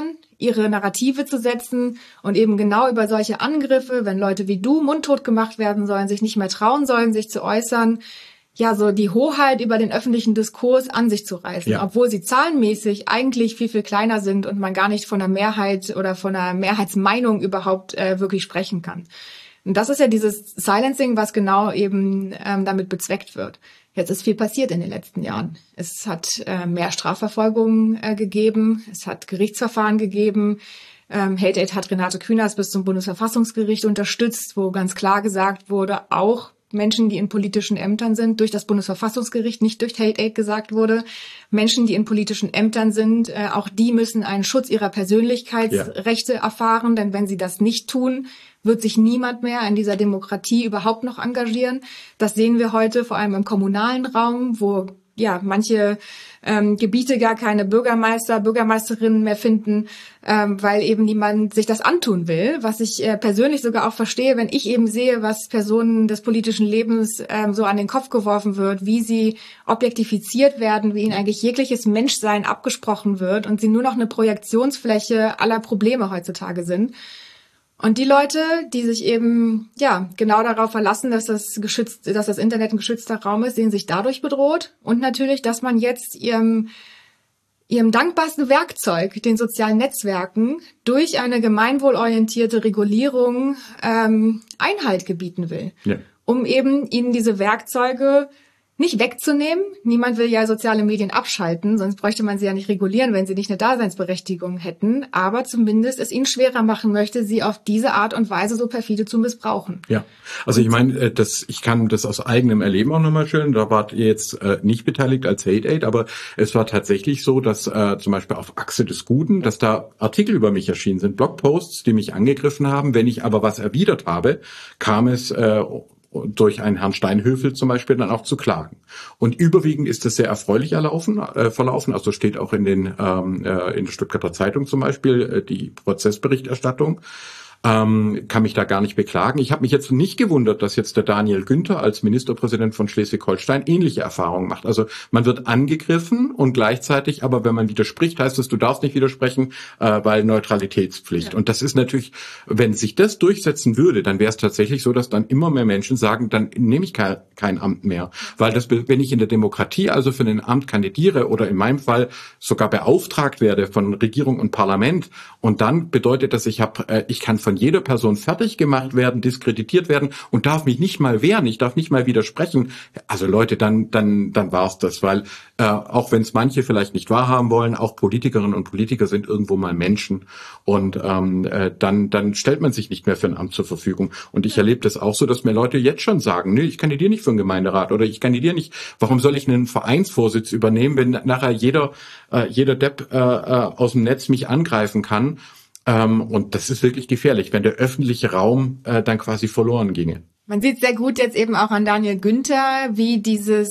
ihre Narrative zu setzen und eben genau über solche Angriffe, wenn Leute wie du mundtot gemacht werden sollen, sich nicht mehr trauen sollen, sich zu äußern, ja, so die Hoheit über den öffentlichen Diskurs an sich zu reißen, obwohl sie zahlenmäßig eigentlich viel, viel kleiner sind und man gar nicht von einer Mehrheit oder von einer Mehrheitsmeinung überhaupt wirklich sprechen kann. Und das ist ja dieses Silencing, was genau eben damit bezweckt wird. Jetzt ist viel passiert in den letzten Jahren. Es hat mehr Strafverfolgung gegeben, es hat Gerichtsverfahren gegeben. Hate-Aid hat Renate Künast bis zum Bundesverfassungsgericht unterstützt, wo ganz klar gesagt wurde, auch Menschen, die in politischen Ämtern sind, durch das Bundesverfassungsgericht, nicht durch Hate-Aid gesagt wurde, Menschen, die in politischen Ämtern sind, auch die müssen einen Schutz ihrer Persönlichkeitsrechte erfahren, denn wenn sie das nicht tun, wird sich niemand mehr in dieser Demokratie überhaupt noch engagieren. Das sehen wir heute vor allem im kommunalen Raum, wo ja manche Gebiete gar keine Bürgermeister, Bürgermeisterinnen mehr finden, weil eben niemand sich das antun will. Was ich persönlich sogar auch verstehe, wenn ich eben sehe, was Personen des politischen Lebens so an den Kopf geworfen wird, wie sie objektifiziert werden, wie ihnen eigentlich jegliches Menschsein abgesprochen wird und sie nur noch eine Projektionsfläche aller Probleme heutzutage sind. Und die Leute, die sich eben ja genau darauf verlassen, dass das Internet ein geschützter Raum ist, sehen sich dadurch bedroht und natürlich, dass man jetzt ihrem dankbarsten Werkzeug, den sozialen Netzwerken, durch eine gemeinwohlorientierte Regulierung Einhalt gebieten will, um eben ihnen diese Werkzeuge nicht wegzunehmen. Niemand will ja soziale Medien abschalten, sonst bräuchte man sie ja nicht regulieren, wenn sie nicht eine Daseinsberechtigung hätten. Aber zumindest es ihnen schwerer machen möchte, sie auf diese Art und Weise so perfide zu missbrauchen. Ja, also ich meine, ich kann das aus eigenem Erleben auch nochmal schön. Da wart ihr jetzt nicht beteiligt als Hate-Aid, aber es war tatsächlich so, dass zum Beispiel auf Achse des Guten, dass da Artikel über mich erschienen sind, Blogposts, die mich angegriffen haben. Wenn ich aber was erwidert habe, kam es durch einen Herrn Steinhöfel zum Beispiel dann auch zu Klagen. Und überwiegend ist das sehr erfreulich verlaufen. Also steht auch in der Stuttgarter Zeitung zum Beispiel die Prozessberichterstattung. Kann mich da gar nicht beklagen. Ich habe mich jetzt nicht gewundert, dass jetzt der Daniel Günther als Ministerpräsident von Schleswig-Holstein ähnliche Erfahrungen macht. Also man wird angegriffen und gleichzeitig, aber wenn man widerspricht, heißt es, du darfst nicht widersprechen, weil Neutralitätspflicht. Ja. Und das ist natürlich, wenn sich das durchsetzen würde, dann wäre es tatsächlich so, dass dann immer mehr Menschen sagen, dann nehme ich kein Amt mehr. Weil wenn ich in der Demokratie also für ein Amt kandidiere oder in meinem Fall sogar beauftragt werde von Regierung und Parlament und dann bedeutet das, ich kann von jeder Person fertig gemacht werden, diskreditiert werden und darf mich nicht mal wehren, ich darf nicht mal widersprechen. Also Leute, dann war's das, weil auch wenn es manche vielleicht nicht wahrhaben wollen, auch Politikerinnen und Politiker sind irgendwo mal Menschen und dann stellt man sich nicht mehr für ein Amt zur Verfügung. Und ich erlebe das auch so, dass mir Leute jetzt schon sagen, nee, ich kandidiere nicht für einen Gemeinderat oder ich kandidiere nicht. Warum soll ich einen Vereinsvorsitz übernehmen, wenn nachher jeder Depp aus dem Netz mich angreifen kann? Und das ist wirklich gefährlich, wenn der öffentliche Raum dann quasi verloren ginge. Man sieht sehr gut jetzt eben auch an Daniel Günther, wie dieser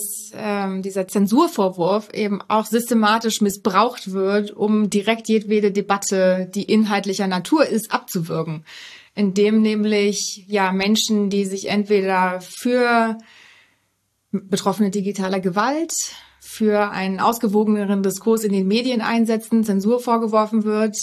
Zensurvorwurf eben auch systematisch missbraucht wird, um direkt jedwede Debatte, die inhaltlicher Natur ist, abzuwürgen. Indem nämlich ja Menschen, die sich entweder für Betroffene digitaler Gewalt, für einen ausgewogeneren Diskurs in den Medien einsetzen, Zensur vorgeworfen wird,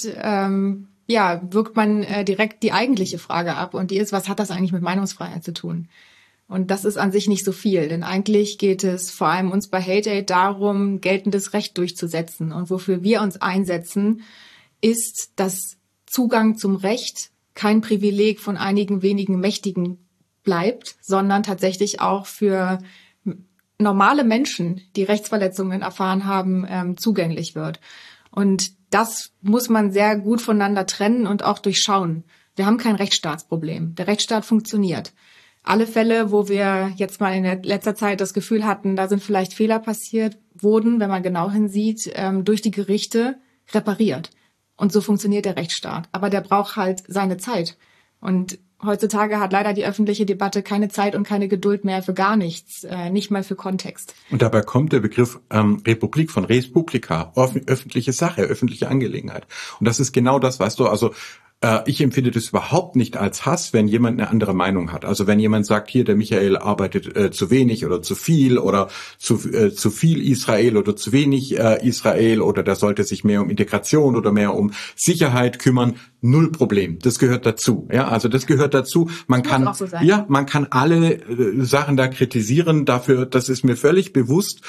wirkt man direkt die eigentliche Frage ab. Und die ist, was hat das eigentlich mit Meinungsfreiheit zu tun? Und das ist an sich nicht so viel. Denn eigentlich geht es vor allem uns bei Hate-Aid darum, geltendes Recht durchzusetzen. Und wofür wir uns einsetzen, ist, dass Zugang zum Recht kein Privileg von einigen wenigen Mächtigen bleibt, sondern tatsächlich auch für normale Menschen, die Rechtsverletzungen erfahren haben, zugänglich wird. Und das muss man sehr gut voneinander trennen und auch durchschauen. Wir haben kein Rechtsstaatsproblem. Der Rechtsstaat funktioniert. Alle Fälle, wo wir jetzt mal in letzter Zeit das Gefühl hatten, da sind vielleicht Fehler passiert, wurden, wenn man genau hinsieht, durch die Gerichte repariert. Und so funktioniert der Rechtsstaat. Aber der braucht halt seine Zeit. Und heutzutage hat leider die öffentliche Debatte keine Zeit und keine Geduld mehr für gar nichts, nicht mal für Kontext. Und dabei kommt der Begriff Republik von Res Publica, öffentliche Sache, öffentliche Angelegenheit. Und das ist genau das, weißt du, also Ich empfinde das überhaupt nicht als Hass, wenn jemand eine andere Meinung hat. Also wenn jemand sagt, hier, der Michael arbeitet zu wenig oder zu viel oder zu viel Israel oder zu wenig Israel oder der sollte sich mehr um Integration oder mehr um Sicherheit kümmern, null Problem. Das gehört dazu. Ja, also das gehört dazu. Man kann auch so sein. Ja, man kann alle Sachen da kritisieren. Dafür, das ist mir völlig bewusst.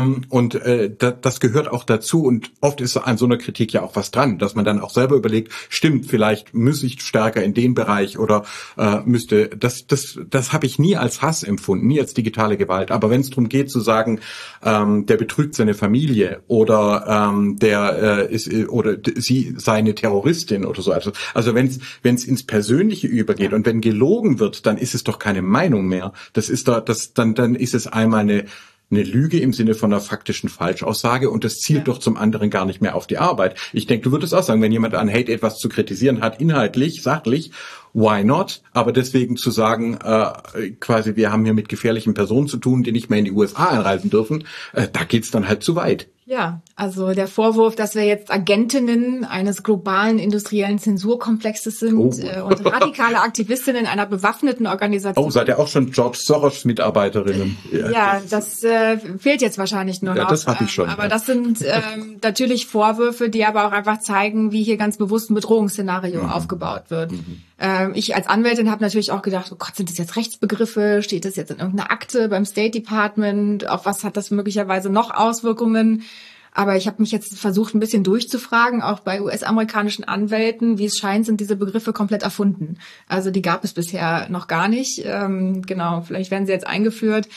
Und das gehört auch dazu. Und oft ist an so einer Kritik ja auch was dran, dass man dann auch selber überlegt, stimmt, vielleicht müsste ich stärker in den Bereich oder müsste, das habe ich nie als Hass empfunden, nie als digitale Gewalt. Aber wenn es darum geht zu sagen, der betrügt seine Familie oder der ist oder sie sei eine Terroristin oder so. Also wenn es ins Persönliche übergeht und wenn gelogen wird, dann ist es doch keine Meinung mehr. Das ist da, dann ist es einmal eine Lüge im Sinne von einer faktischen Falschaussage und das zielt doch zum anderen gar nicht mehr auf die Arbeit. Ich denke, du würdest auch sagen, wenn jemand an Hate etwas zu kritisieren hat, inhaltlich, sachlich, why not? Aber deswegen zu sagen, quasi wir haben hier mit gefährlichen Personen zu tun, die nicht mehr in die USA einreisen dürfen, da geht's dann halt zu weit. Ja, also der Vorwurf, dass wir jetzt Agentinnen eines globalen industriellen Zensurkomplexes sind und radikale Aktivistinnen einer bewaffneten Organisation. Oh, seid ihr auch schon George Soros Mitarbeiterinnen? Ja, das fehlt jetzt wahrscheinlich nur noch. Ja, das hatte ich schon. Aber das sind natürlich Vorwürfe, die aber auch einfach zeigen, wie hier ganz bewusst ein Bedrohungsszenario aufgebaut wird. Ich als Anwältin habe natürlich auch gedacht, oh Gott, sind das jetzt Rechtsbegriffe? Steht das jetzt in irgendeiner Akte beim State Department? Auf was hat das möglicherweise noch Auswirkungen? Aber ich habe mich jetzt versucht, ein bisschen durchzufragen, auch bei US-amerikanischen Anwälten. Wie es scheint, sind diese Begriffe komplett erfunden. Also die gab es bisher noch gar nicht. Genau, vielleicht werden sie jetzt eingeführt.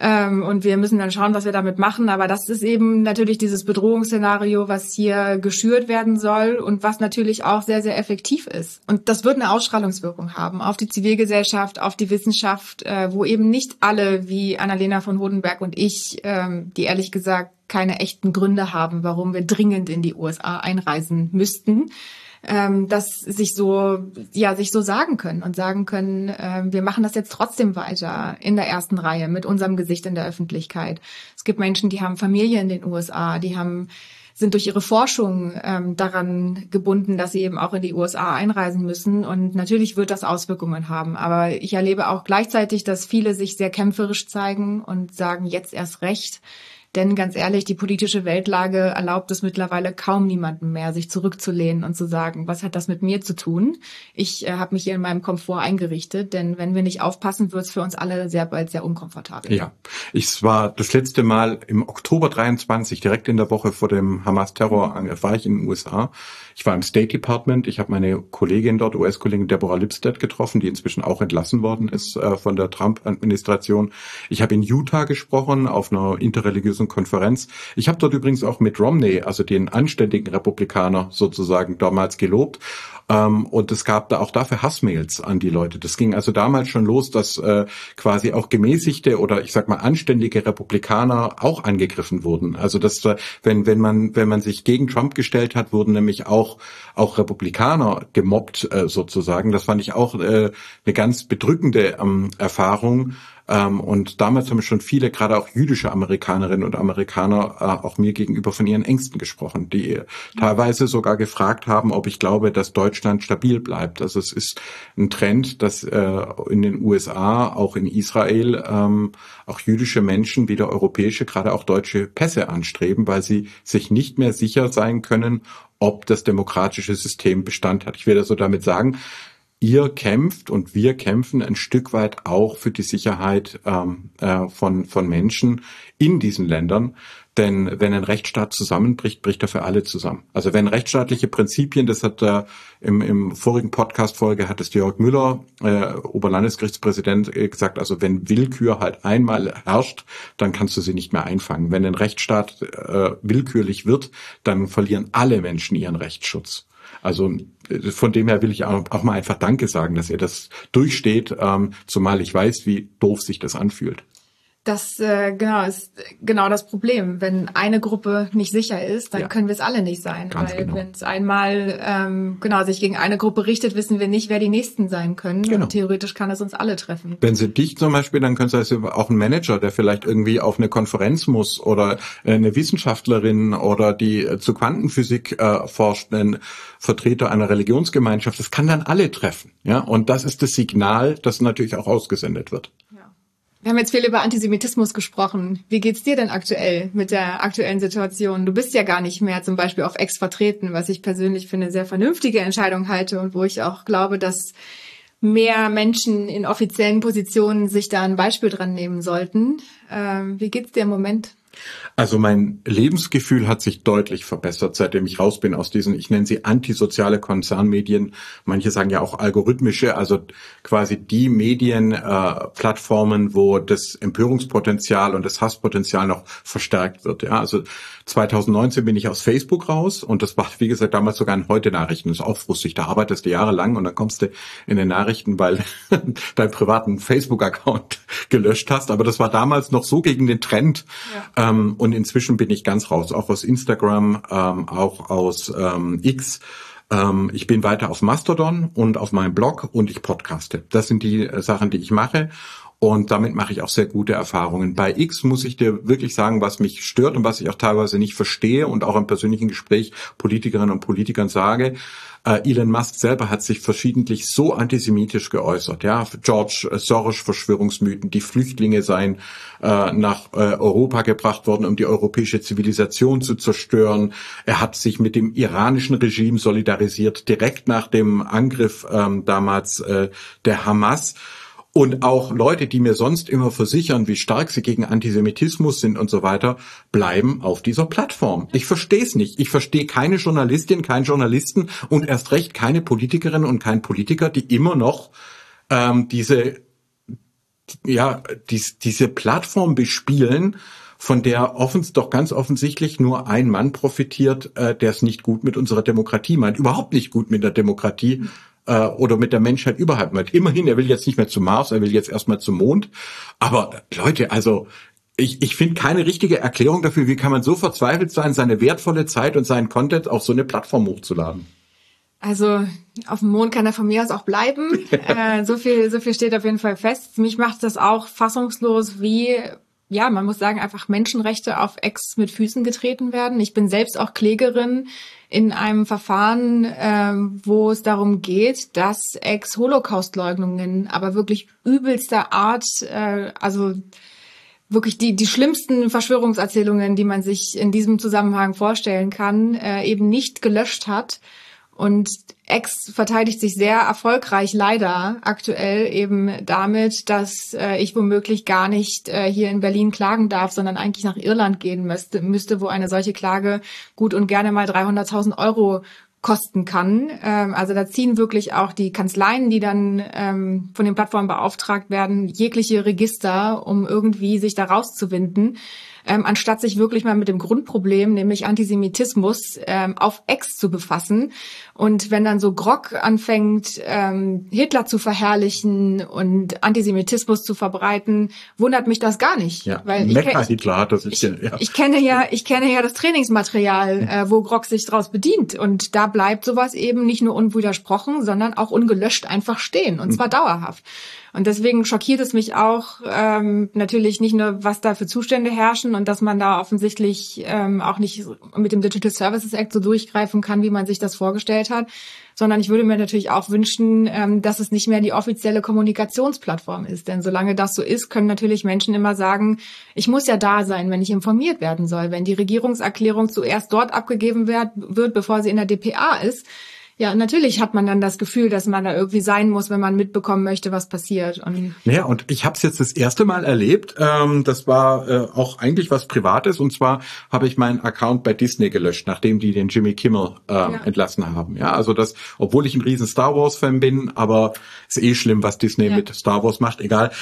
Und wir müssen dann schauen, was wir damit machen. Aber das ist eben natürlich dieses Bedrohungsszenario, was hier geschürt werden soll und was natürlich auch sehr, sehr effektiv ist. Und das wird eine Ausstrahlungswirkung haben auf die Zivilgesellschaft, auf die Wissenschaft, wo eben nicht alle wie Annalena von Hodenberg und ich, die ehrlich gesagt keine echten Gründe haben, warum wir dringend in die USA einreisen müssten, dass sich so sagen können, wir machen das jetzt trotzdem weiter in der ersten Reihe mit unserem Gesicht in der Öffentlichkeit. Es gibt Menschen, die haben Familie in den USA, sind durch ihre Forschung daran gebunden, dass sie eben auch in die USA einreisen müssen. Und natürlich wird das Auswirkungen haben. Aber ich erlebe auch gleichzeitig, dass viele sich sehr kämpferisch zeigen und sagen, jetzt erst recht. Denn ganz ehrlich, die politische Weltlage erlaubt es mittlerweile kaum niemandem mehr, sich zurückzulehnen und zu sagen, was hat das mit mir zu tun? Ich habe mich hier in meinem Komfort eingerichtet, denn wenn wir nicht aufpassen, wird es für uns alle sehr bald sehr unkomfortabel. Ja, ich war das letzte Mal im Oktober 23, direkt in der Woche vor dem Hamas-Terrorangriff, war ich in den USA. Ich war im State Department. Ich habe meine Kollegin dort, US-Kollegin Deborah Lipstadt, getroffen, die inzwischen auch entlassen worden ist von der Trump-Administration. Ich habe in Utah gesprochen auf einer interreligiösen Konferenz. Ich habe dort übrigens auch Mitt Romney, also den anständigen Republikaner sozusagen, damals gelobt. Und es gab da auch dafür Hassmails an die Leute. Das ging also damals schon los, dass quasi auch gemäßigte oder ich sag mal anständige Republikaner auch angegriffen wurden. Also dass wenn man sich gegen Trump gestellt hat, wurden nämlich auch Republikaner gemobbt sozusagen. Das fand ich auch eine ganz bedrückende Erfahrung. Und damals haben schon viele, gerade auch jüdische Amerikanerinnen und Amerikaner, auch mir gegenüber von ihren Ängsten gesprochen, die teilweise sogar gefragt haben, ob ich glaube, dass Deutschland stabil bleibt. Also es ist ein Trend, dass in den USA, auch in Israel, auch jüdische Menschen, wieder europäische, gerade auch deutsche Pässe anstreben, weil sie sich nicht mehr sicher sein können, ob das demokratische System Bestand hat. Ich will also damit sagen, ihr kämpft und wir kämpfen ein Stück weit auch für die Sicherheit von Menschen in diesen Ländern. Denn wenn ein Rechtsstaat zusammenbricht, bricht er für alle zusammen. Also wenn rechtsstaatliche Prinzipien, das hat im vorigen Podcast-Folge hat es Jörg Müller, Oberlandesgerichtspräsident, gesagt, also wenn Willkür halt einmal herrscht, dann kannst du sie nicht mehr einfangen. Wenn ein Rechtsstaat willkürlich wird, dann verlieren alle Menschen ihren Rechtsschutz. Also von dem her will ich auch mal einfach Danke sagen, dass ihr das durchsteht, zumal ich weiß, wie doof sich das anfühlt. Das ist genau das Problem. Wenn eine Gruppe nicht sicher ist, dann können wir es alle nicht sein. Ganz weil genau. wenn es einmal sich gegen eine Gruppe richtet, wissen wir nicht, wer die Nächsten sein können. Genau. Und theoretisch kann es uns alle treffen. Wenn Sie dich zum Beispiel, dann können Sie auch ein Manager, der vielleicht irgendwie auf eine Konferenz muss oder eine Wissenschaftlerin oder die zu Quantenphysik forscht, ein Vertreter einer Religionsgemeinschaft, das kann dann alle treffen. Ja, und das ist das Signal, das natürlich auch ausgesendet wird. Wir haben jetzt viel über Antisemitismus gesprochen. Wie geht's dir denn aktuell mit der aktuellen Situation? Du bist ja gar nicht mehr zum Beispiel auf X vertreten, was ich persönlich für eine sehr vernünftige Entscheidung halte und wo ich auch glaube, dass mehr Menschen in offiziellen Positionen sich da ein Beispiel dran nehmen sollten. Wie geht's dir im Moment? Also mein Lebensgefühl hat sich deutlich verbessert, seitdem ich raus bin aus diesen, ich nenne sie antisoziale Konzernmedien. Manche sagen ja auch algorithmische, also quasi die Medienplattformen, wo das Empörungspotenzial und das Hasspotenzial noch verstärkt wird. Ja, also 2019 bin ich aus Facebook raus und das war, wie gesagt, damals sogar in Heute-Nachrichten. Das ist auch frustig. Da arbeitest du jahrelang und dann kommst du in den Nachrichten, weil deinen privaten Facebook-Account gelöscht hast. Aber das war damals noch so gegen den Trend. Ja. Und inzwischen bin ich ganz raus, auch aus Instagram, auch aus X. Ich bin weiter auf Mastodon und auf meinem Blog und ich podcaste. Das sind die Sachen, die ich mache. Und damit mache ich auch sehr gute Erfahrungen. Bei X muss ich dir wirklich sagen, was mich stört und was ich auch teilweise nicht verstehe und auch im persönlichen Gespräch Politikerinnen und Politikern sage. Elon Musk selber hat sich verschiedentlich so antisemitisch geäußert. Ja, George Soros Verschwörungsmythen, die Flüchtlinge seien nach Europa gebracht worden, um die europäische Zivilisation zu zerstören. Er hat sich mit dem iranischen Regime solidarisiert, direkt nach dem Angriff damals der Hamas. Und auch Leute, die mir sonst immer versichern, wie stark sie gegen Antisemitismus sind und so weiter, bleiben auf dieser Plattform. Ich verstehe es nicht. Ich verstehe keine Journalistin, keinen Journalisten und erst recht keine Politikerin und keinen Politiker, die immer noch diese Plattform bespielen, von der doch ganz offensichtlich nur ein Mann profitiert, der es nicht gut mit unserer Demokratie meint. Überhaupt nicht gut mit der Demokratie. Oder mit der Menschheit überhaupt nicht. Immerhin, er will jetzt nicht mehr zum Mars, er will jetzt erstmal zum Mond. Aber Leute, also ich finde keine richtige Erklärung dafür, wie kann man so verzweifelt sein, seine wertvolle Zeit und seinen Content auf so eine Plattform hochzuladen. Also auf dem Mond kann er von mir aus auch bleiben. So viel steht auf jeden Fall fest. Mich macht das auch fassungslos, wie, ja, man muss sagen, einfach Menschenrechte auf X mit Füßen getreten werden. Ich bin selbst auch Klägerin in einem Verfahren, wo es darum geht, dass Ex-Holocaust-Leugnungen, aber wirklich übelster Art, also wirklich die schlimmsten Verschwörungserzählungen, die man sich in diesem Zusammenhang vorstellen kann, eben nicht gelöscht hat. Und X verteidigt sich sehr erfolgreich leider aktuell eben damit, dass ich womöglich gar nicht hier in Berlin klagen darf, sondern eigentlich nach Irland gehen müsste, wo eine solche Klage gut und gerne mal 300.000 Euro kosten kann. Also da ziehen wirklich auch die Kanzleien, die dann von den Plattformen beauftragt werden, jegliche Register, um irgendwie sich da rauszuwinden. Anstatt sich wirklich mal mit dem Grundproblem, nämlich Antisemitismus, auf X zu befassen. Und wenn dann so Grog anfängt, Hitler zu verherrlichen und Antisemitismus zu verbreiten, wundert mich das gar nicht. Ja, weil Hitler hat das. Ich kenne ja das Trainingsmaterial, wo Grog sich draus bedient. Und da bleibt sowas eben nicht nur unwidersprochen, sondern auch ungelöscht einfach stehen. Und zwar dauerhaft. Und deswegen schockiert es mich auch natürlich nicht nur, was da für Zustände herrschen und dass man da offensichtlich auch nicht mit dem Digital Services Act so durchgreifen kann, wie man sich das vorgestellt hat, sondern ich würde mir natürlich auch wünschen, dass es nicht mehr die offizielle Kommunikationsplattform ist. Denn solange das so ist, können natürlich Menschen immer sagen, ich muss ja da sein, wenn ich informiert werden soll. Wenn die Regierungserklärung zuerst dort abgegeben wird, bevor sie in der DPA ist, ja, natürlich hat man dann das Gefühl, dass man da irgendwie sein muss, wenn man mitbekommen möchte, was passiert. Und ich habe es jetzt das erste Mal erlebt. Das war auch eigentlich was Privates. Und zwar habe ich meinen Account bei Disney gelöscht, nachdem die den Jimmy Kimmel entlassen haben. Ja, also das, obwohl ich ein riesen Star Wars Fan bin, aber ist schlimm, was Disney mit Star Wars macht. Egal.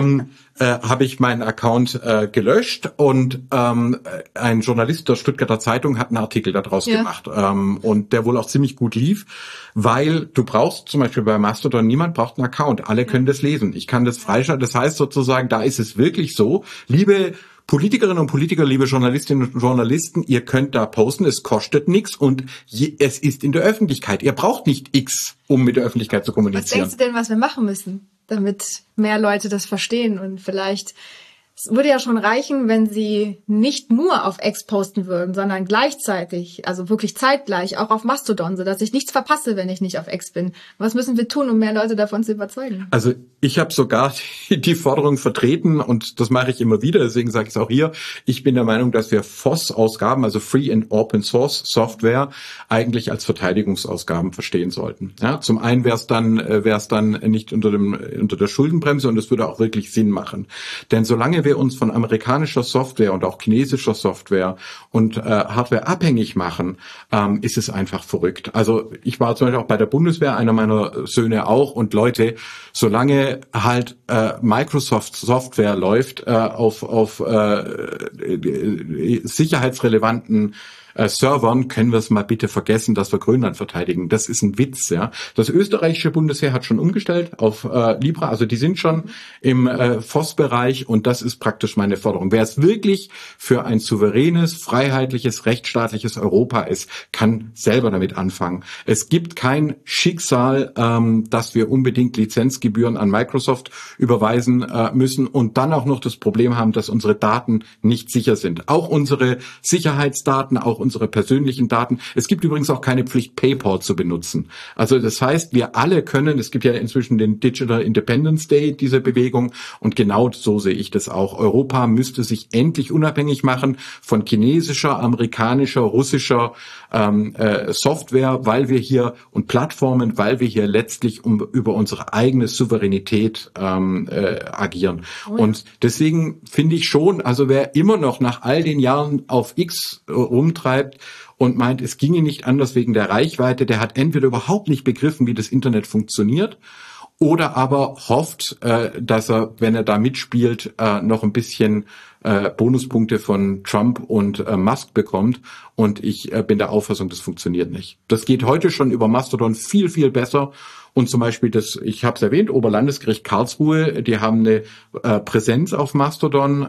Habe ich meinen Account gelöscht und ein Journalist der Stuttgarter Zeitung hat einen Artikel daraus gemacht und der wohl auch ziemlich gut lief. weil du brauchst zum Beispiel bei Mastodon, niemand braucht einen Account, alle können das lesen. Ich kann das freischalten, das heißt sozusagen, da ist es wirklich so, liebe Politikerinnen und Politiker, liebe Journalistinnen und Journalisten, ihr könnt da posten, es kostet nichts und es ist in der Öffentlichkeit. Ihr braucht nicht X, um mit der Öffentlichkeit zu kommunizieren. Was denkst du denn, was wir machen müssen, damit mehr Leute das verstehen? Und vielleicht, es würde ja schon reichen, wenn sie nicht nur auf X posten würden, sondern gleichzeitig, also wirklich zeitgleich, auch auf Mastodon, sodass ich nichts verpasse, wenn ich nicht auf X bin. Was müssen wir tun, um mehr Leute davon zu überzeugen? Also ich habe sogar die Forderung vertreten und das mache ich immer wieder, deswegen sage ich es auch hier. Ich bin der Meinung, dass wir FOSS-Ausgaben, also Free and Open Source Software, eigentlich als Verteidigungsausgaben verstehen sollten. Ja, zum einen wäre es dann nicht unter der Schuldenbremse und es würde auch wirklich Sinn machen. Denn solange wir uns von amerikanischer Software und auch chinesischer Software und Hardware abhängig machen, ist es einfach verrückt. Also ich war zum Beispiel auch bei der Bundeswehr, einer meiner Söhne auch, und Leute, solange halt Microsoft Software läuft auf sicherheitsrelevanten Servern, können wir es mal bitte vergessen, dass wir Grönland verteidigen. Das ist ein Witz, ja. Das österreichische Bundesheer hat schon umgestellt auf Libra, also die sind schon im FOSS-Bereich und das ist praktisch meine Forderung. Wer es wirklich für ein souveränes, freiheitliches, rechtsstaatliches Europa ist, kann selber damit anfangen. Es gibt kein Schicksal, dass wir unbedingt Lizenzgebühren an Microsoft überweisen müssen und dann auch noch das Problem haben, dass unsere Daten nicht sicher sind. Auch unsere Sicherheitsdaten, auch unsere persönlichen Daten. Es gibt übrigens auch keine Pflicht, PayPal zu benutzen. Also das heißt, wir alle können, es gibt ja inzwischen den Digital Independence Day, diese Bewegung, und genau so sehe ich das auch. Europa müsste sich endlich unabhängig machen von chinesischer, amerikanischer, russischer Software, weil wir hier und Plattformen, weil wir hier letztlich über unsere eigene Souveränität agieren. Oh ja. Und deswegen finde ich schon, also wer immer noch nach all den Jahren auf X rumtreibt und meint, es ginge nicht anders wegen der Reichweite, der hat entweder überhaupt nicht begriffen, wie das Internet funktioniert, oder aber hofft, dass er, wenn er da mitspielt, noch ein bisschen Bonuspunkte von Trump und Musk bekommt. Und ich bin der Auffassung, das funktioniert nicht. Das geht heute schon über Mastodon viel, viel besser. Und zum Beispiel ich habe es erwähnt, Oberlandesgericht Karlsruhe, die haben eine Präsenz auf Mastodon,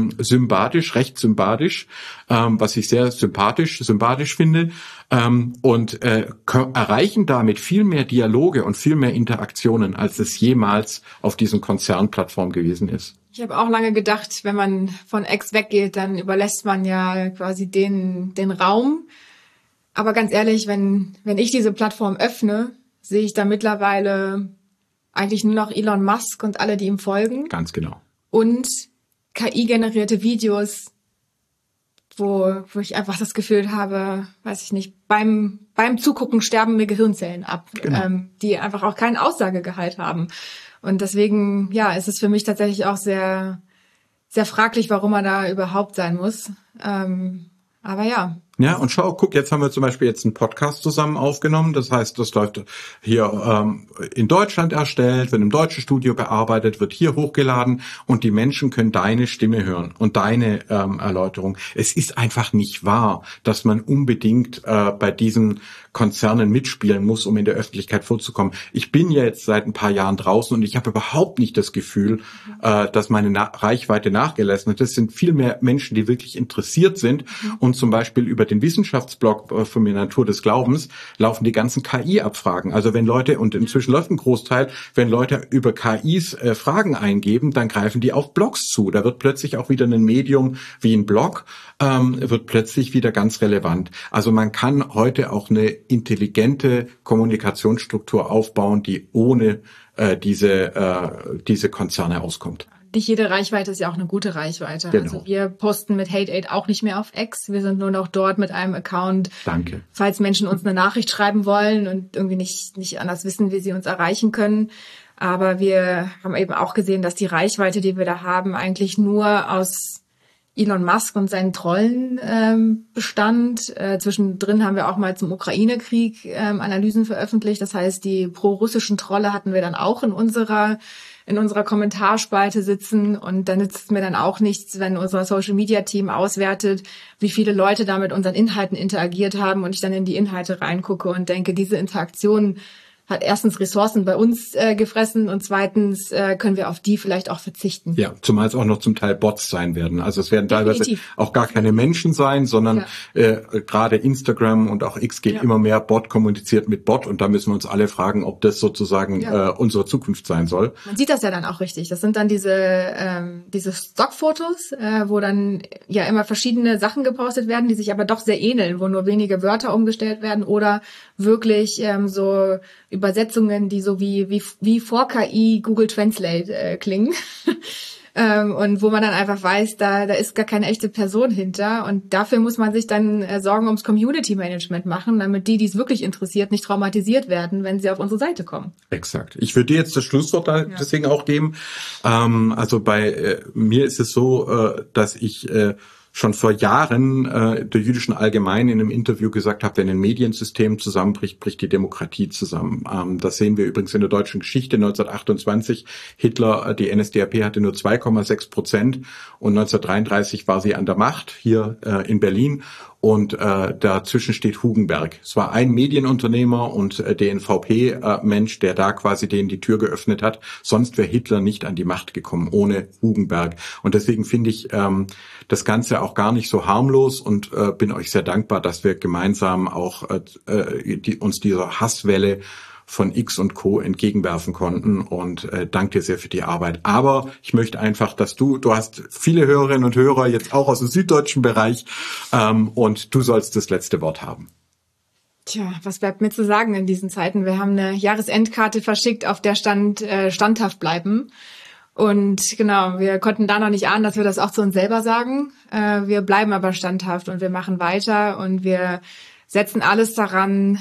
recht sympathisch, was ich sehr sympathisch finde, und erreichen damit viel mehr Dialoge und viel mehr Interaktionen, als es jemals auf diesen Konzernplattformen gewesen ist. Ich habe auch lange gedacht, wenn man von X weggeht, dann überlässt man ja quasi den Raum. Aber ganz ehrlich, wenn ich diese Plattform öffne, sehe ich da mittlerweile eigentlich nur noch Elon Musk und alle, die ihm folgen. Ganz genau. Und KI-generierte Videos, wo ich einfach das Gefühl habe, weiß ich nicht, beim Zugucken sterben mir Gehirnzellen ab, genau. Die einfach auch keinen Aussagegehalt haben. Und deswegen, ja, ist es für mich tatsächlich auch sehr, sehr fraglich, warum man da überhaupt sein muss. Aber ja. Ja, und guck, jetzt haben wir zum Beispiel einen Podcast zusammen aufgenommen. Das heißt, das läuft hier in Deutschland erstellt, wird im deutschen Studio bearbeitet, wird hier hochgeladen und die Menschen können deine Stimme hören und deine Erläuterung. Es ist einfach nicht wahr, dass man unbedingt bei diesen Konzernen mitspielen muss, um in der Öffentlichkeit vorzukommen. Ich bin ja jetzt seit ein paar Jahren draußen und ich habe überhaupt nicht das Gefühl, dass meine Reichweite nachgelassen hat. Das sind viel mehr Menschen, die wirklich interessiert sind und zum Beispiel über den Wissenschaftsblog von der Natur des Glaubens laufen die ganzen KI-Abfragen. Also wenn Leute, und inzwischen läuft ein Großteil, wenn Leute über KIs Fragen eingeben, dann greifen die auf Blogs zu. Da wird plötzlich auch wieder ein Medium wie ein Blog, wird plötzlich wieder ganz relevant. Also man kann heute auch eine intelligente Kommunikationsstruktur aufbauen, die ohne diese Konzerne auskommt. Nicht jede Reichweite ist ja auch eine gute Reichweite. Genau. Also wir posten mit Hate8 auch nicht mehr auf X. Wir sind nur noch dort mit einem Account. Danke. Falls Menschen uns eine Nachricht schreiben wollen und irgendwie nicht anders wissen, wie sie uns erreichen können. Aber wir haben eben auch gesehen, dass die Reichweite, die wir da haben, eigentlich nur aus Elon Musk und seinen Trollen bestand. Zwischendrin haben wir auch mal zum Ukraine-Krieg Analysen veröffentlicht. Das heißt, die pro-russischen Trolle hatten wir dann auch in unserer in unserer Kommentarspalte sitzen und dann nützt es mir dann auch nichts, wenn unser Social-Media-Team auswertet, wie viele Leute da mit unseren Inhalten interagiert haben und ich dann in die Inhalte reingucke und denke, diese Interaktion hat erstens Ressourcen bei uns gefressen und zweitens können wir auf die vielleicht auch verzichten. Ja, zumal es auch noch zum Teil Bots sein werden. Also es werden teilweise auch gar keine Menschen sein, sondern gerade Instagram und auch X geht immer mehr Bot kommuniziert mit Bot und da müssen wir uns alle fragen, ob das sozusagen unsere Zukunft sein soll. Man sieht das ja dann auch richtig. Das sind dann diese Stockfotos, wo dann ja immer verschiedene Sachen gepostet werden, die sich aber doch sehr ähneln, wo nur wenige Wörter umgestellt werden oder wirklich so Übersetzungen, die so wie vor KI Google Translate klingen. Und wo man dann einfach weiß, da ist gar keine echte Person hinter. Und dafür muss man sich dann Sorgen ums Community Management machen, damit die es wirklich interessiert, nicht traumatisiert werden, wenn sie auf unsere Seite kommen. Exakt. Ich würde dir jetzt das Schlusswort deswegen auch geben. Also bei mir ist es so, dass ich schon vor Jahren der Jüdischen Allgemein in einem Interview gesagt habe, wenn ein Mediensystem zusammenbricht, bricht die Demokratie zusammen. Das sehen wir übrigens in der deutschen Geschichte. 1928, Hitler, die NSDAP hatte nur 2,6% und 1933 war sie an der Macht hier in Berlin. Und dazwischen steht Hugenberg. Es war ein Medienunternehmer und der NVP-Mensch, der da quasi denen die Tür geöffnet hat. Sonst wäre Hitler nicht an die Macht gekommen, ohne Hugenberg. Und deswegen finde ich das Ganze auch gar nicht so harmlos und bin euch sehr dankbar, dass wir gemeinsam auch uns dieser Hasswelle von X und Co. entgegenwerfen konnten und danke dir sehr für die Arbeit. Aber ich möchte einfach, dass du hast viele Hörerinnen und Hörer jetzt auch aus dem süddeutschen Bereich und du sollst das letzte Wort haben. Tja, was bleibt mir zu sagen in diesen Zeiten? Wir haben eine Jahresendkarte verschickt, auf der stand standhaft bleiben. Und genau, wir konnten da noch nicht ahnen, dass wir das auch zu uns selber sagen. Wir bleiben aber standhaft und wir machen weiter und wir setzen alles daran,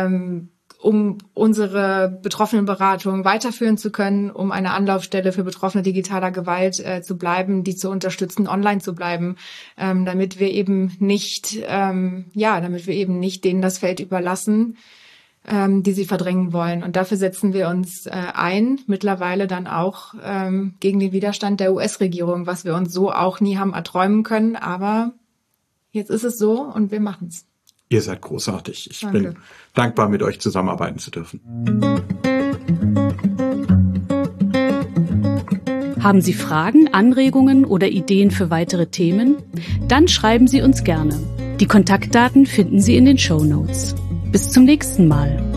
um unsere Betroffenenberatung weiterführen zu können, um eine Anlaufstelle für Betroffene digitaler Gewalt zu bleiben, die zu unterstützen, online zu bleiben, damit wir eben nicht denen das Feld überlassen, die sie verdrängen wollen. Und dafür setzen wir uns ein, mittlerweile dann auch gegen den Widerstand der US-Regierung, was wir uns so auch nie haben erträumen können. Aber jetzt ist es so und wir machen es. Ihr seid großartig. Ich bin dankbar, mit euch zusammenarbeiten zu dürfen. Haben Sie Fragen, Anregungen oder Ideen für weitere Themen? Dann schreiben Sie uns gerne. Die Kontaktdaten finden Sie in den Shownotes. Bis zum nächsten Mal.